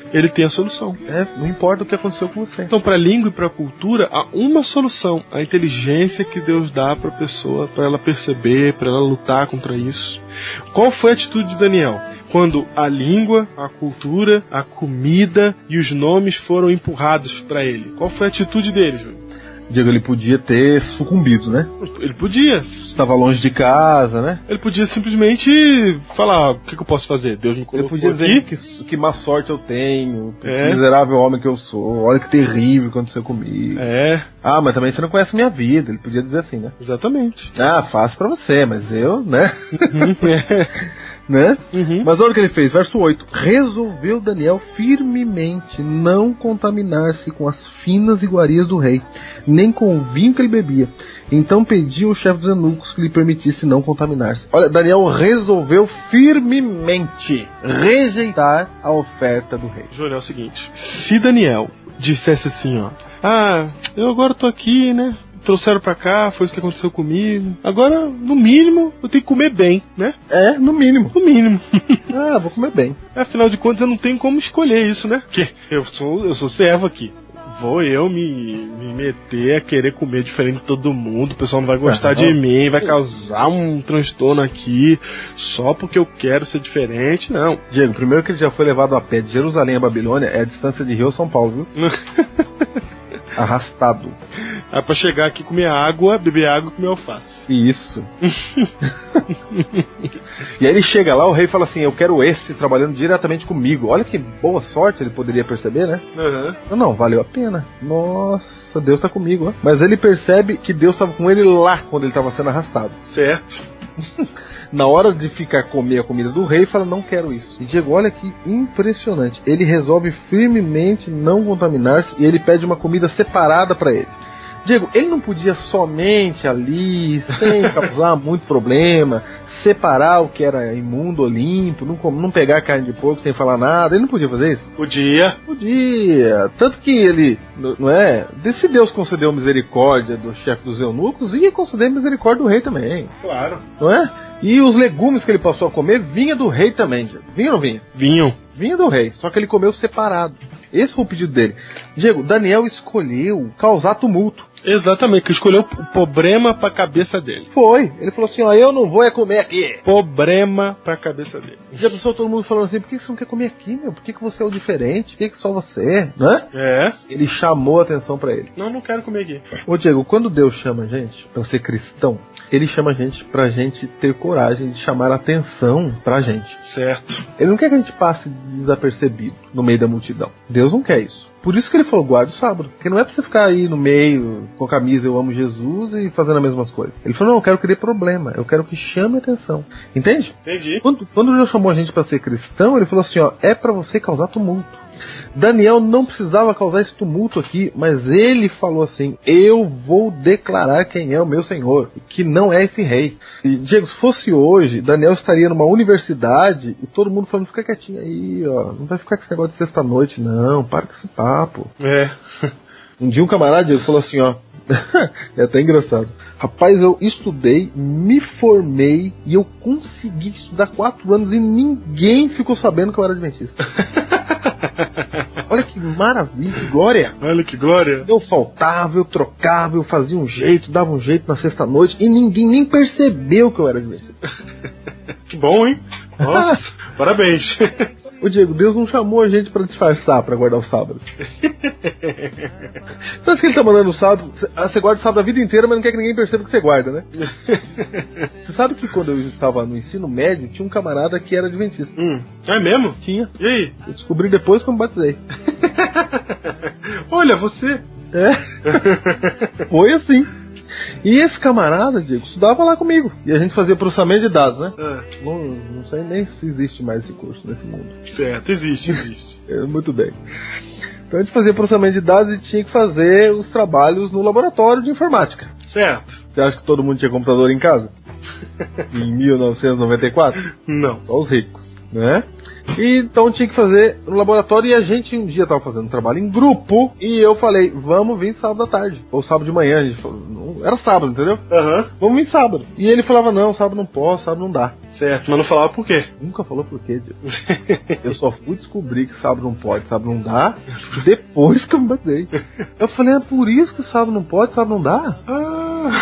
ele tem a solução. É, não importa o que aconteceu com você. Então, para a língua e para a cultura, há uma solução: a inteligência que Deus dá para a pessoa, para ela perceber, para ela lutar contra isso. Qual foi a atitude de Daniel? Quando a língua, a cultura, a comida e os nomes foram empurrados para ele. Qual foi a atitude dele, Júlio? Diego, ele podia ter sucumbido, né? Ele podia. Estava longe de casa, né? Ele podia simplesmente falar: o que, que eu posso fazer? Deus me colocou ele podia aqui. dizer que, que má sorte eu tenho, que É. miserável homem que eu sou, olha que terrível que aconteceu comigo. É, Ah, mas também você não conhece minha vida. Ele podia dizer assim, né? exatamente. Ah, fácil pra você, mas eu, né? Uhum, é. né? Uhum. Mas olha o que ele fez, verso oito. Resolveu Daniel firmemente não contaminar-se com as finas iguarias do rei, nem com o vinho que ele bebia. Então pediu ao chefe dos eunucos que lhe permitisse não contaminar-se. Olha, Daniel resolveu firmemente rejeitar a oferta do rei. Júlio, é o seguinte: se Daniel dissesse assim, ó, ah, eu agora tô aqui, né? Trouxeram pra cá, foi isso que aconteceu comigo. Agora, no mínimo, eu tenho que comer bem, né? É, no mínimo. No mínimo. Ah, vou comer bem. Afinal de contas, eu não tenho como escolher isso, né? Porque eu sou, eu sou servo aqui. Vou eu me, me meter a querer comer diferente de todo mundo. O pessoal não vai gostar de mim, vai causar um transtorno aqui só porque eu quero ser diferente, não. Diego, primeiro que ele já foi levado a pé de Jerusalém a Babilônia é a distância de Rio a São Paulo, viu? Arrastado. É pra chegar aqui, comer água, beber água e comer alface. Isso. E aí ele chega lá, o rei fala assim: eu quero esse trabalhando diretamente comigo. Olha que boa sorte ele poderia perceber, né? Uhum. Não, não, valeu a pena. Nossa, Deus tá comigo, ó. Mas ele percebe que Deus estava com ele lá quando ele estava sendo arrastado. Certo. Na hora de ficar comer a comida do rei, fala: não quero isso. E Diego, olha que impressionante. Ele resolve firmemente não contaminar-se e ele pede uma comida separada para ele. Diego, ele não podia somente ali, sem causar muito problema, separar o que era imundo ou limpo, não, não pegar carne de porco sem falar nada. Ele não podia fazer isso? Podia. Podia. Tanto que ele, não é? Se Deus concedeu misericórdia do chefe dos eunucos, ia conceder misericórdia do rei também. Claro. Não é? E os legumes que ele passou a comer vinha do rei também. Diego. Vinha ou não vinha? Vinham. Vinha do rei, só que ele comeu separado. Esse foi o pedido dele. Diego, Daniel escolheu causar tumulto. Exatamente, que escolheu o problema pra cabeça dele. Foi. Ele falou assim: ó, eu não vou é comer aqui. Problema pra cabeça dele. Já pensou todo mundo falando assim: por que você não quer comer aqui, meu? Por que, que você é o diferente? Por que, que só você? Né? É. Ele chamou a atenção pra ele. Não, não quero comer aqui. Ô Diego, quando Deus chama a gente pra ser cristão, ele chama a gente pra gente ter coragem de chamar a atenção pra gente. Certo. Ele não quer que a gente passe desapercebido no meio da multidão. Deus não quer isso. Por isso que ele falou: guarda o sábado. Porque não é pra você ficar aí no meio, com a camisa eu amo Jesus e fazendo as mesmas coisas. Ele falou: não, eu quero que dê problema. Eu quero que chame atenção. Entende? Entendi. Quando, quando Deus chamou a gente pra ser cristão, ele falou assim: ó, é pra você causar tumulto. Daniel não precisava causar esse tumulto aqui, mas ele falou assim: eu vou declarar quem é o meu Senhor, que não é esse rei. E, Diego, se fosse hoje, Daniel estaria numa universidade e todo mundo falando: fica quietinho aí, ó, não vai ficar com esse negócio de sexta-noite, não, para com esse papo. É. Um dia um camarada Diego, falou assim, ó, é até engraçado: rapaz, eu estudei, me formei e eu consegui estudar quatro anos e ninguém ficou sabendo que eu era adventista. Olha que maravilha, que glória. Olha que glória. Eu faltava, eu trocava, eu fazia um jeito, dava um jeito na sexta-noite e ninguém nem percebeu que eu era adventista. Que bom, hein? Nossa, parabéns. Ô Diego, Deus não chamou a gente pra disfarçar, pra guardar o sábado. Então se ele tá mandando o sábado, você guarda o sábado a vida inteira, mas não quer que ninguém perceba que você guarda, né? Você sabe que quando eu estava no ensino médio, tinha um camarada que era adventista. Hum. É mesmo? Tinha. E aí? Eu descobri depois que eu me batizei. Olha, você. É. Foi assim. E esse camarada, Diego, estudava lá comigo. E a gente fazia processamento de dados, né? Ah. Não, não sei nem se existe mais esse curso nesse mundo. Certo, existe, existe. É, muito bem. Então a gente fazia processamento de dados e tinha que fazer os trabalhos no laboratório de informática. Certo. Você acha que todo mundo tinha computador em casa? Em mil novecentos e noventa e quatro? Não. Só os ricos. né? E então tinha que fazer no laboratório, e a gente um dia tava fazendo um trabalho em grupo, e eu falei, vamos vir sábado à tarde, ou sábado de manhã. A gente falou, não, era sábado, entendeu? Aham. Vamos vir sábado. E ele falava, não, sábado não posso, sábado não dá. Certo, mas não falava por quê. Nunca falou por quê, Diego. Eu só fui descobrir que sábado não pode, sábado não dá, depois que eu me batei. Eu falei, é por isso que sábado não pode, sábado não dá? Ah.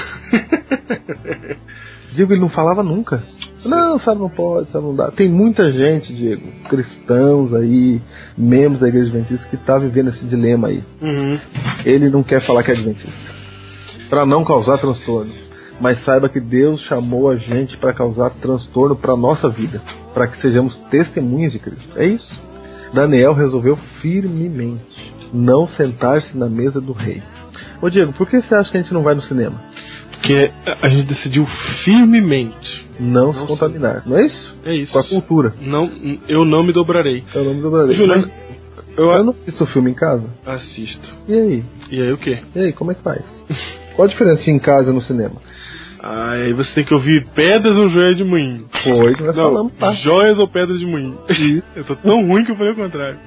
Diego, ele não falava nunca. Não, sábado não pode, sábado não dá. Tem muita gente, Diego, cristãos aí, membros da igreja adventista, que tá vivendo esse dilema aí. Uhum. Ele não quer falar que é adventista, para não causar transtorno. Mas saiba que Deus chamou a gente para causar transtorno para nossa vida, para que sejamos testemunhas de Cristo. É isso. Daniel resolveu firmemente não sentar-se na mesa do rei. Ô Diego, por que você acha que a gente não vai no cinema? Porque a gente decidiu firmemente não, não se não contaminar, não é isso? É isso. Com a cultura. Não, eu não me dobrarei. Eu não me dobrarei. Juliano, eu, eu não assisto o filme em casa? Assisto. E aí? E aí o quê? E aí, como é que faz? Qual a diferença em casa e no cinema? Ah, aí você tem que ouvir pedras ou joias de moinho. Foi, nós não, falamos, tá? Joias ou pedras de moinho. Eu tô tão ruim que eu falei o contrário.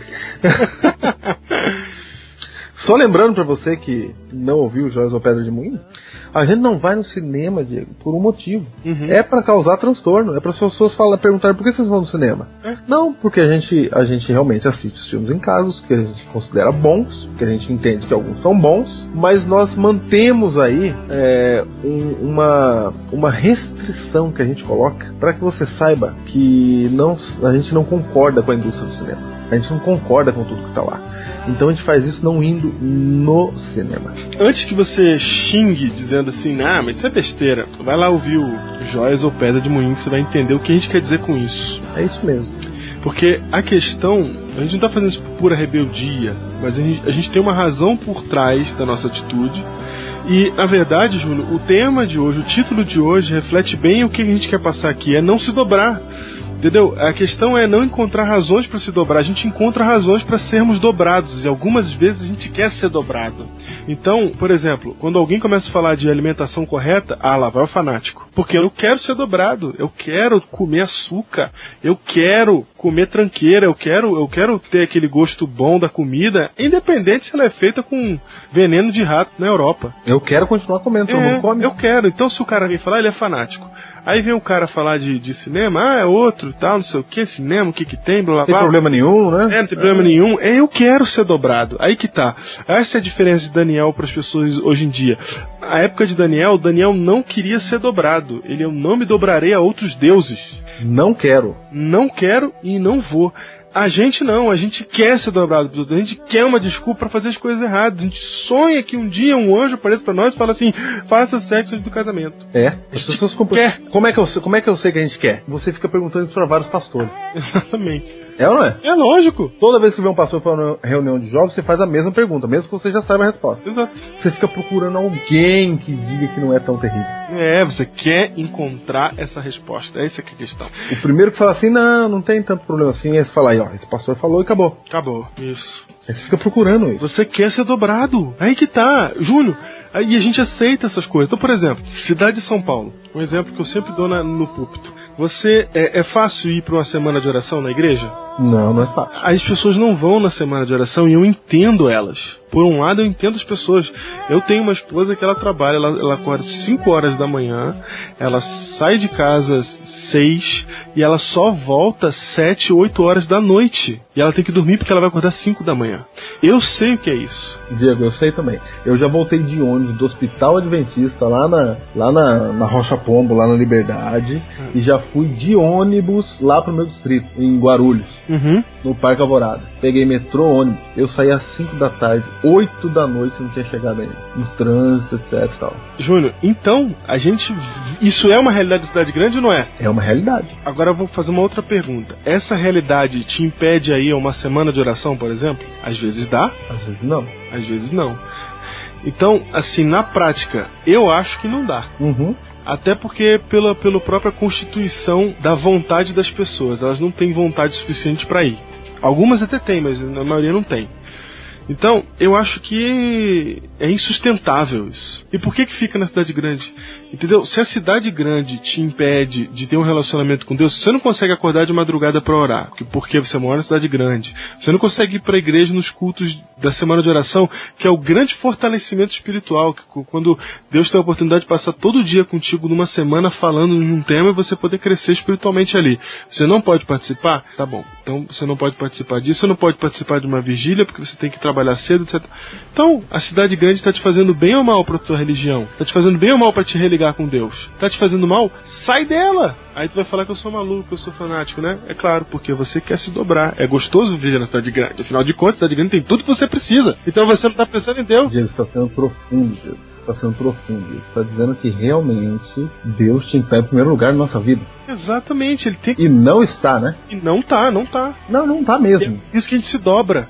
Só lembrando pra você que não ouviu Joias ou Pedra de Moinho, a gente não vai no cinema, Diego, por um motivo. Uhum. É pra causar transtorno. É para as pessoas falar, perguntar por que vocês vão no cinema. É. Não, porque a gente, a gente realmente assiste os filmes em casa, que a gente considera bons, que a gente entende que alguns são bons, mas nós mantemos aí é, um, uma, uma restrição que a gente coloca para que você saiba que não, a gente não concorda com a indústria do cinema. A gente não concorda com tudo que está lá. Então a gente faz isso não indo no cinema. Antes que você xingue dizendo assim, ah, mas isso é besteira, vai lá ouvir o Joias ou Pedra de Moinho que você vai entender o que a gente quer dizer com isso. É isso mesmo. Porque a questão, a gente não está fazendo isso por pura rebeldia, mas a gente, a gente tem uma razão por trás da nossa atitude. E, na verdade, Júnior, o tema de hoje, o título de hoje reflete bem o que a gente quer passar aqui, é não se dobrar. Entendeu? A questão é não encontrar razões para se dobrar. A gente encontra razões para sermos dobrados. E algumas vezes a gente quer ser dobrado. Então, por exemplo, quando alguém começa a falar de alimentação correta, ah, lá vai o fanático. Porque eu quero ser dobrado. Eu quero comer açúcar. Eu quero comer tranqueira. Eu quero, eu quero ter aquele gosto bom da comida, independente se ela é feita com veneno de rato na Europa. Eu quero continuar comendo. Todo É, mundo come. eu quero. Então, se o cara vem falar, ele é fanático. Aí vem o cara falar de, de cinema, ah, é outro, tal, não sei o que, cinema, o que que tem, blá blá blá. Não tem problema nenhum, né? É, não tem problema é. nenhum. É, eu quero ser dobrado. Aí que tá. Essa é a diferença de Daniel para as pessoas hoje em dia. Na época de Daniel, Daniel não queria ser dobrado. Ele, eu não me dobrarei a outros deuses. Não quero. Não quero e não vou. A gente não, a gente quer ser dobrado pelos outros, a gente quer uma desculpa para fazer as coisas erradas. A gente sonha que um dia um anjo apareça para nós e fala assim, faça sexo antes do casamento. É, as pessoas comp... quer. Como é que eu sei, como é que eu sei que a gente quer? Você fica perguntando isso para vários pastores. Exatamente. É ou não é? É lógico. Toda vez que vê um pastor para uma reunião de jovens, você faz a mesma pergunta, mesmo que você já saiba a resposta. Exato. Você fica procurando alguém que diga que não é tão terrível. É, você quer encontrar essa resposta. Essa que é a questão. O primeiro que fala assim, não, não tem tanto problema assim, é você falar aí, ó, esse pastor falou e acabou. Acabou, isso. Aí você fica procurando isso. Você quer ser dobrado. Aí que tá, Júnior. Aí a gente aceita essas coisas. Então, por exemplo, cidade de São Paulo. Um exemplo que eu sempre dou na, no púlpito. Você, é, é fácil ir para uma semana de oração na igreja? Não, não é fácil. As pessoas não vão na semana de oração e eu entendo elas. Por um lado, eu entendo as pessoas. Eu tenho uma esposa que ela trabalha, ela, ela acorda cinco horas da manhã, ela sai de casa seis e ela só volta sete, oito horas da noite. E ela tem que dormir porque ela vai acordar cinco da manhã. Eu sei o que é isso. Diego, eu sei também. Eu já voltei de ônibus do Hospital Adventista lá na, lá na, na Rocha Pombo, lá na Liberdade, hum. e já fui de ônibus lá pro meu distrito, em Guarulhos, uhum. no Parque Alvorada. Peguei metrô, ônibus. Eu saí às cinco da tarde, oito da noite não tinha chegado ainda. No trânsito, etc e tal. Júnior, então, a gente... Isso é uma realidade da cidade grande ou não é? É uma realidade. Agora eu vou fazer uma outra pergunta. Essa realidade te impede aí uma semana de oração, por exemplo? Às vezes dá. Às vezes não. Às vezes não. Então, assim, na prática, eu acho que não dá. Uhum. Até porque pela, pela própria constituição da vontade das pessoas. Elas não têm vontade suficiente para ir. Algumas até têm, mas a maioria não tem. Então, eu acho que é insustentável isso. E por que que fica na cidade grande? Entendeu? Se a cidade grande te impede de ter um relacionamento com Deus, você não consegue acordar de madrugada para orar, porque você mora na cidade grande. Você não consegue ir para a igreja nos cultos da semana de oração, que é o grande fortalecimento espiritual, que quando Deus tem a oportunidade de passar todo dia contigo numa semana falando em um tema e você poder crescer espiritualmente ali. Você não pode participar? Tá bom. Então você não pode participar disso, você não pode participar de uma vigília porque você tem que trabalhar cedo, etcétera. Então, a cidade grande está te fazendo bem ou mal para a tua religião? Está te fazendo bem ou mal para te religar com Deus? Está te fazendo mal? Sai dela! Aí tu vai falar que eu sou maluco, que eu sou fanático, né? É claro, porque você quer se dobrar. É gostoso viver na cidade grande. Afinal de contas, a cidade grande tem tudo que você precisa. Então você não está pensando em Deus. Jesus está sendo profundo, Jesus. Está sendo profundo. Ele está dizendo que realmente Deus te impede em primeiro lugar na nossa vida. Exatamente. Ele tem... E não está, né? E não tá, não tá. Não, não tá mesmo. É isso que a gente se dobra.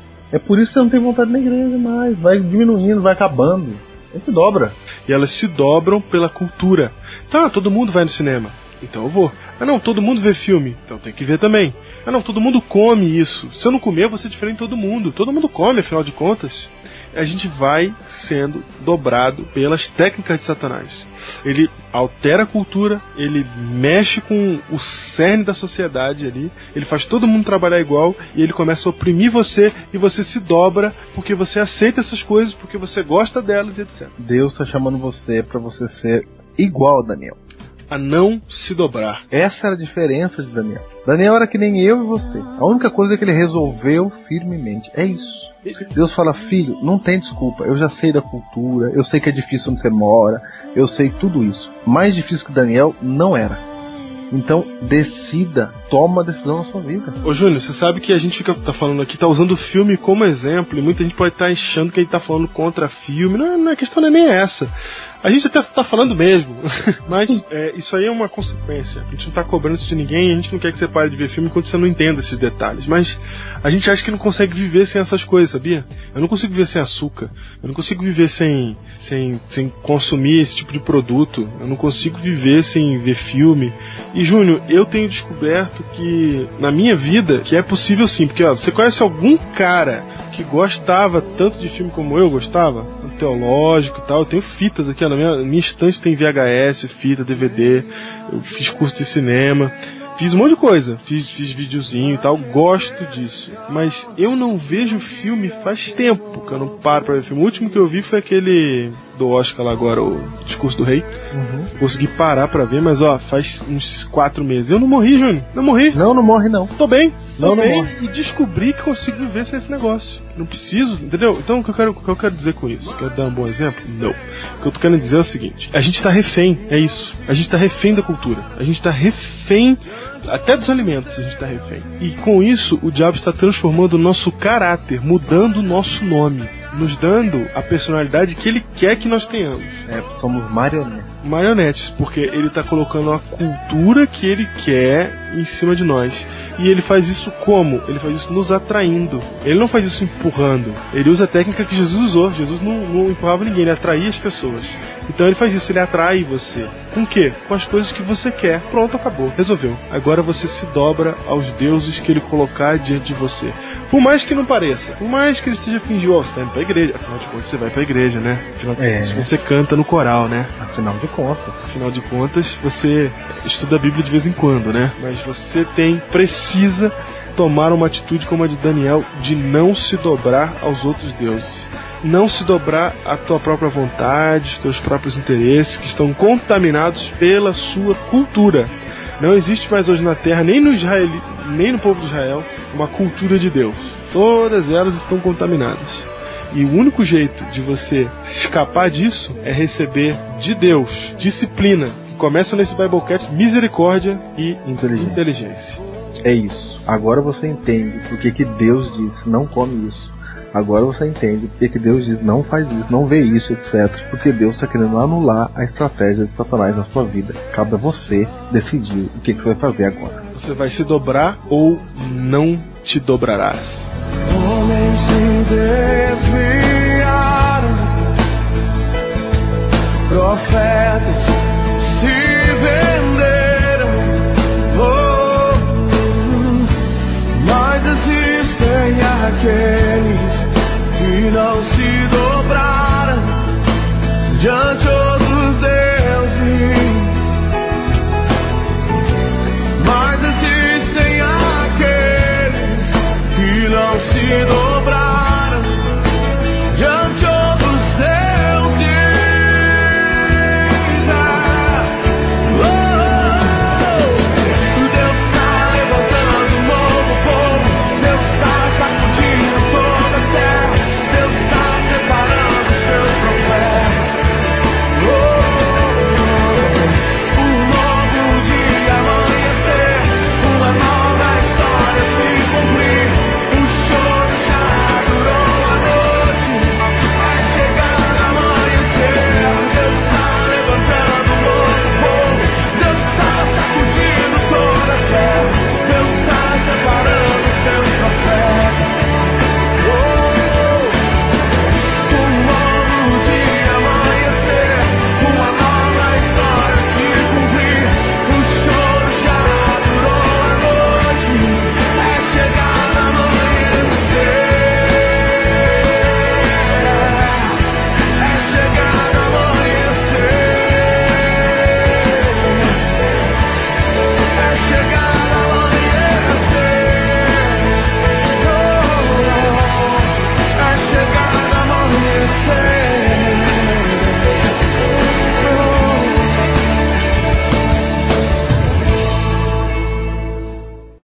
É por isso que você não tem vontade na igreja mais. Vai diminuindo, vai acabando. A gente se dobra. E elas se dobram pela cultura. Tá, todo mundo vai no cinema. Então eu vou. Ah não, todo mundo vê filme. Então tem que ver também. Ah não, todo mundo come isso. Se eu não comer, eu vou ser diferente de todo mundo. Todo mundo come, afinal de contas. A gente vai sendo dobrado pelas técnicas de Satanás. Ele altera a cultura, ele mexe com o cerne da sociedade ali, ele faz todo mundo trabalhar igual e ele começa a oprimir você e você se dobra porque você aceita essas coisas, porque você gosta delas e etcétera. Deus está chamando você para você ser igual a Daniel. A não se dobrar. Essa era a diferença de Daniel. Daniel era que nem eu e você. A única coisa que ele resolveu firmemente é isso. Deus fala, filho, não tem desculpa. Eu já sei da cultura, eu sei que é difícil onde você mora, eu sei tudo isso. Mais difícil que Daniel não era. Então, decida, toma a decisão na sua vida. Ô Júnior, você sabe que a gente fica tá falando aqui, tá usando o filme como exemplo, e muita gente pode estar achando que a gente tá falando contra filme. Não, não, a questão não é nem essa. A gente até tá falando mesmo, mas é, isso aí é uma consequência. A gente não tá cobrando isso de ninguém, a gente não quer que você pare de ver filme enquanto você não entenda esses detalhes. Mas a gente acha que não consegue viver sem essas coisas, sabia? Eu não consigo viver sem açúcar, eu não consigo viver sem, sem, sem consumir esse tipo de produto, eu não consigo viver sem ver filme. E Júnior, eu tenho descoberto que na minha vida que é possível sim, porque ó, você conhece algum cara que gostava tanto de filme como eu gostava? Teológico e tal, eu tenho fitas aqui, ó, na minha, minha estante tem V H S, fita, D V D, eu fiz curso de cinema, fiz um monte de coisa, fiz, fiz videozinho e tal, gosto disso, mas eu não vejo filme faz tempo que eu não paro pra ver filme. O último que eu vi foi aquele do Oscar lá agora, o Discurso do Rei. Uhum. Consegui parar pra ver, mas ó, faz uns quatro meses. Eu não morri, Júnior, não morri. Não, não morre não. Tô bem, tô não, bem não morre. E descobri que consigo viver sem esse negócio. Não preciso, entendeu? Então o que eu quero, o que eu quero dizer com isso? Quero dar um bom exemplo? Não. O que eu tô querendo dizer é o seguinte: a gente tá refém, é isso. A gente tá refém da cultura. A gente tá refém até dos alimentos, a gente tá refém. E com isso, o diabo está transformando o nosso caráter, mudando o nosso nome, nos dando a personalidade que ele quer que nós tenhamos. É, somos marionetes. Marionetes, porque ele está colocando a cultura que ele quer em cima de nós. E ele faz isso como? Ele faz isso nos atraindo. Ele não faz isso empurrando. Ele usa a técnica que Jesus usou. Jesus não, não empurrava ninguém, ele atraía as pessoas. Então ele faz isso, ele atrai você. Com o quê? Com as coisas que você quer. Pronto, acabou, resolveu. Agora você se dobra aos deuses que ele colocar diante de você. Por mais que não pareça, por mais que ele esteja fingindo, ó, oh, você tá indo pra igreja. Afinal de contas, você vai pra igreja, né? Afinal de é. contas, você canta no coral, né? Afinal de contas. Afinal de contas, você estuda a Bíblia de vez em quando, né? Mas você tem, precisa tomar uma atitude como a de Daniel, de não se dobrar aos outros deuses. Não se dobrar à tua própria vontade, aos teus próprios interesses, que estão contaminados pela sua cultura. Não existe mais hoje na Terra, nem no Israel, nem no povo de Israel, uma cultura de Deus. Todas elas estão contaminadas. E o único jeito de você escapar disso é receber de Deus disciplina, que começa nesse Biblecast, misericórdia e inteligência. inteligência. É isso. Agora você entende porque que Deus disse não come isso. Agora você entende porque que Deus diz não faz isso, não vê isso, etcétera. Porque Deus está querendo anular a estratégia de Satanás na sua vida. Cabe a você decidir o que, que você vai fazer agora. Você vai se dobrar ou não te dobrarás. Oh.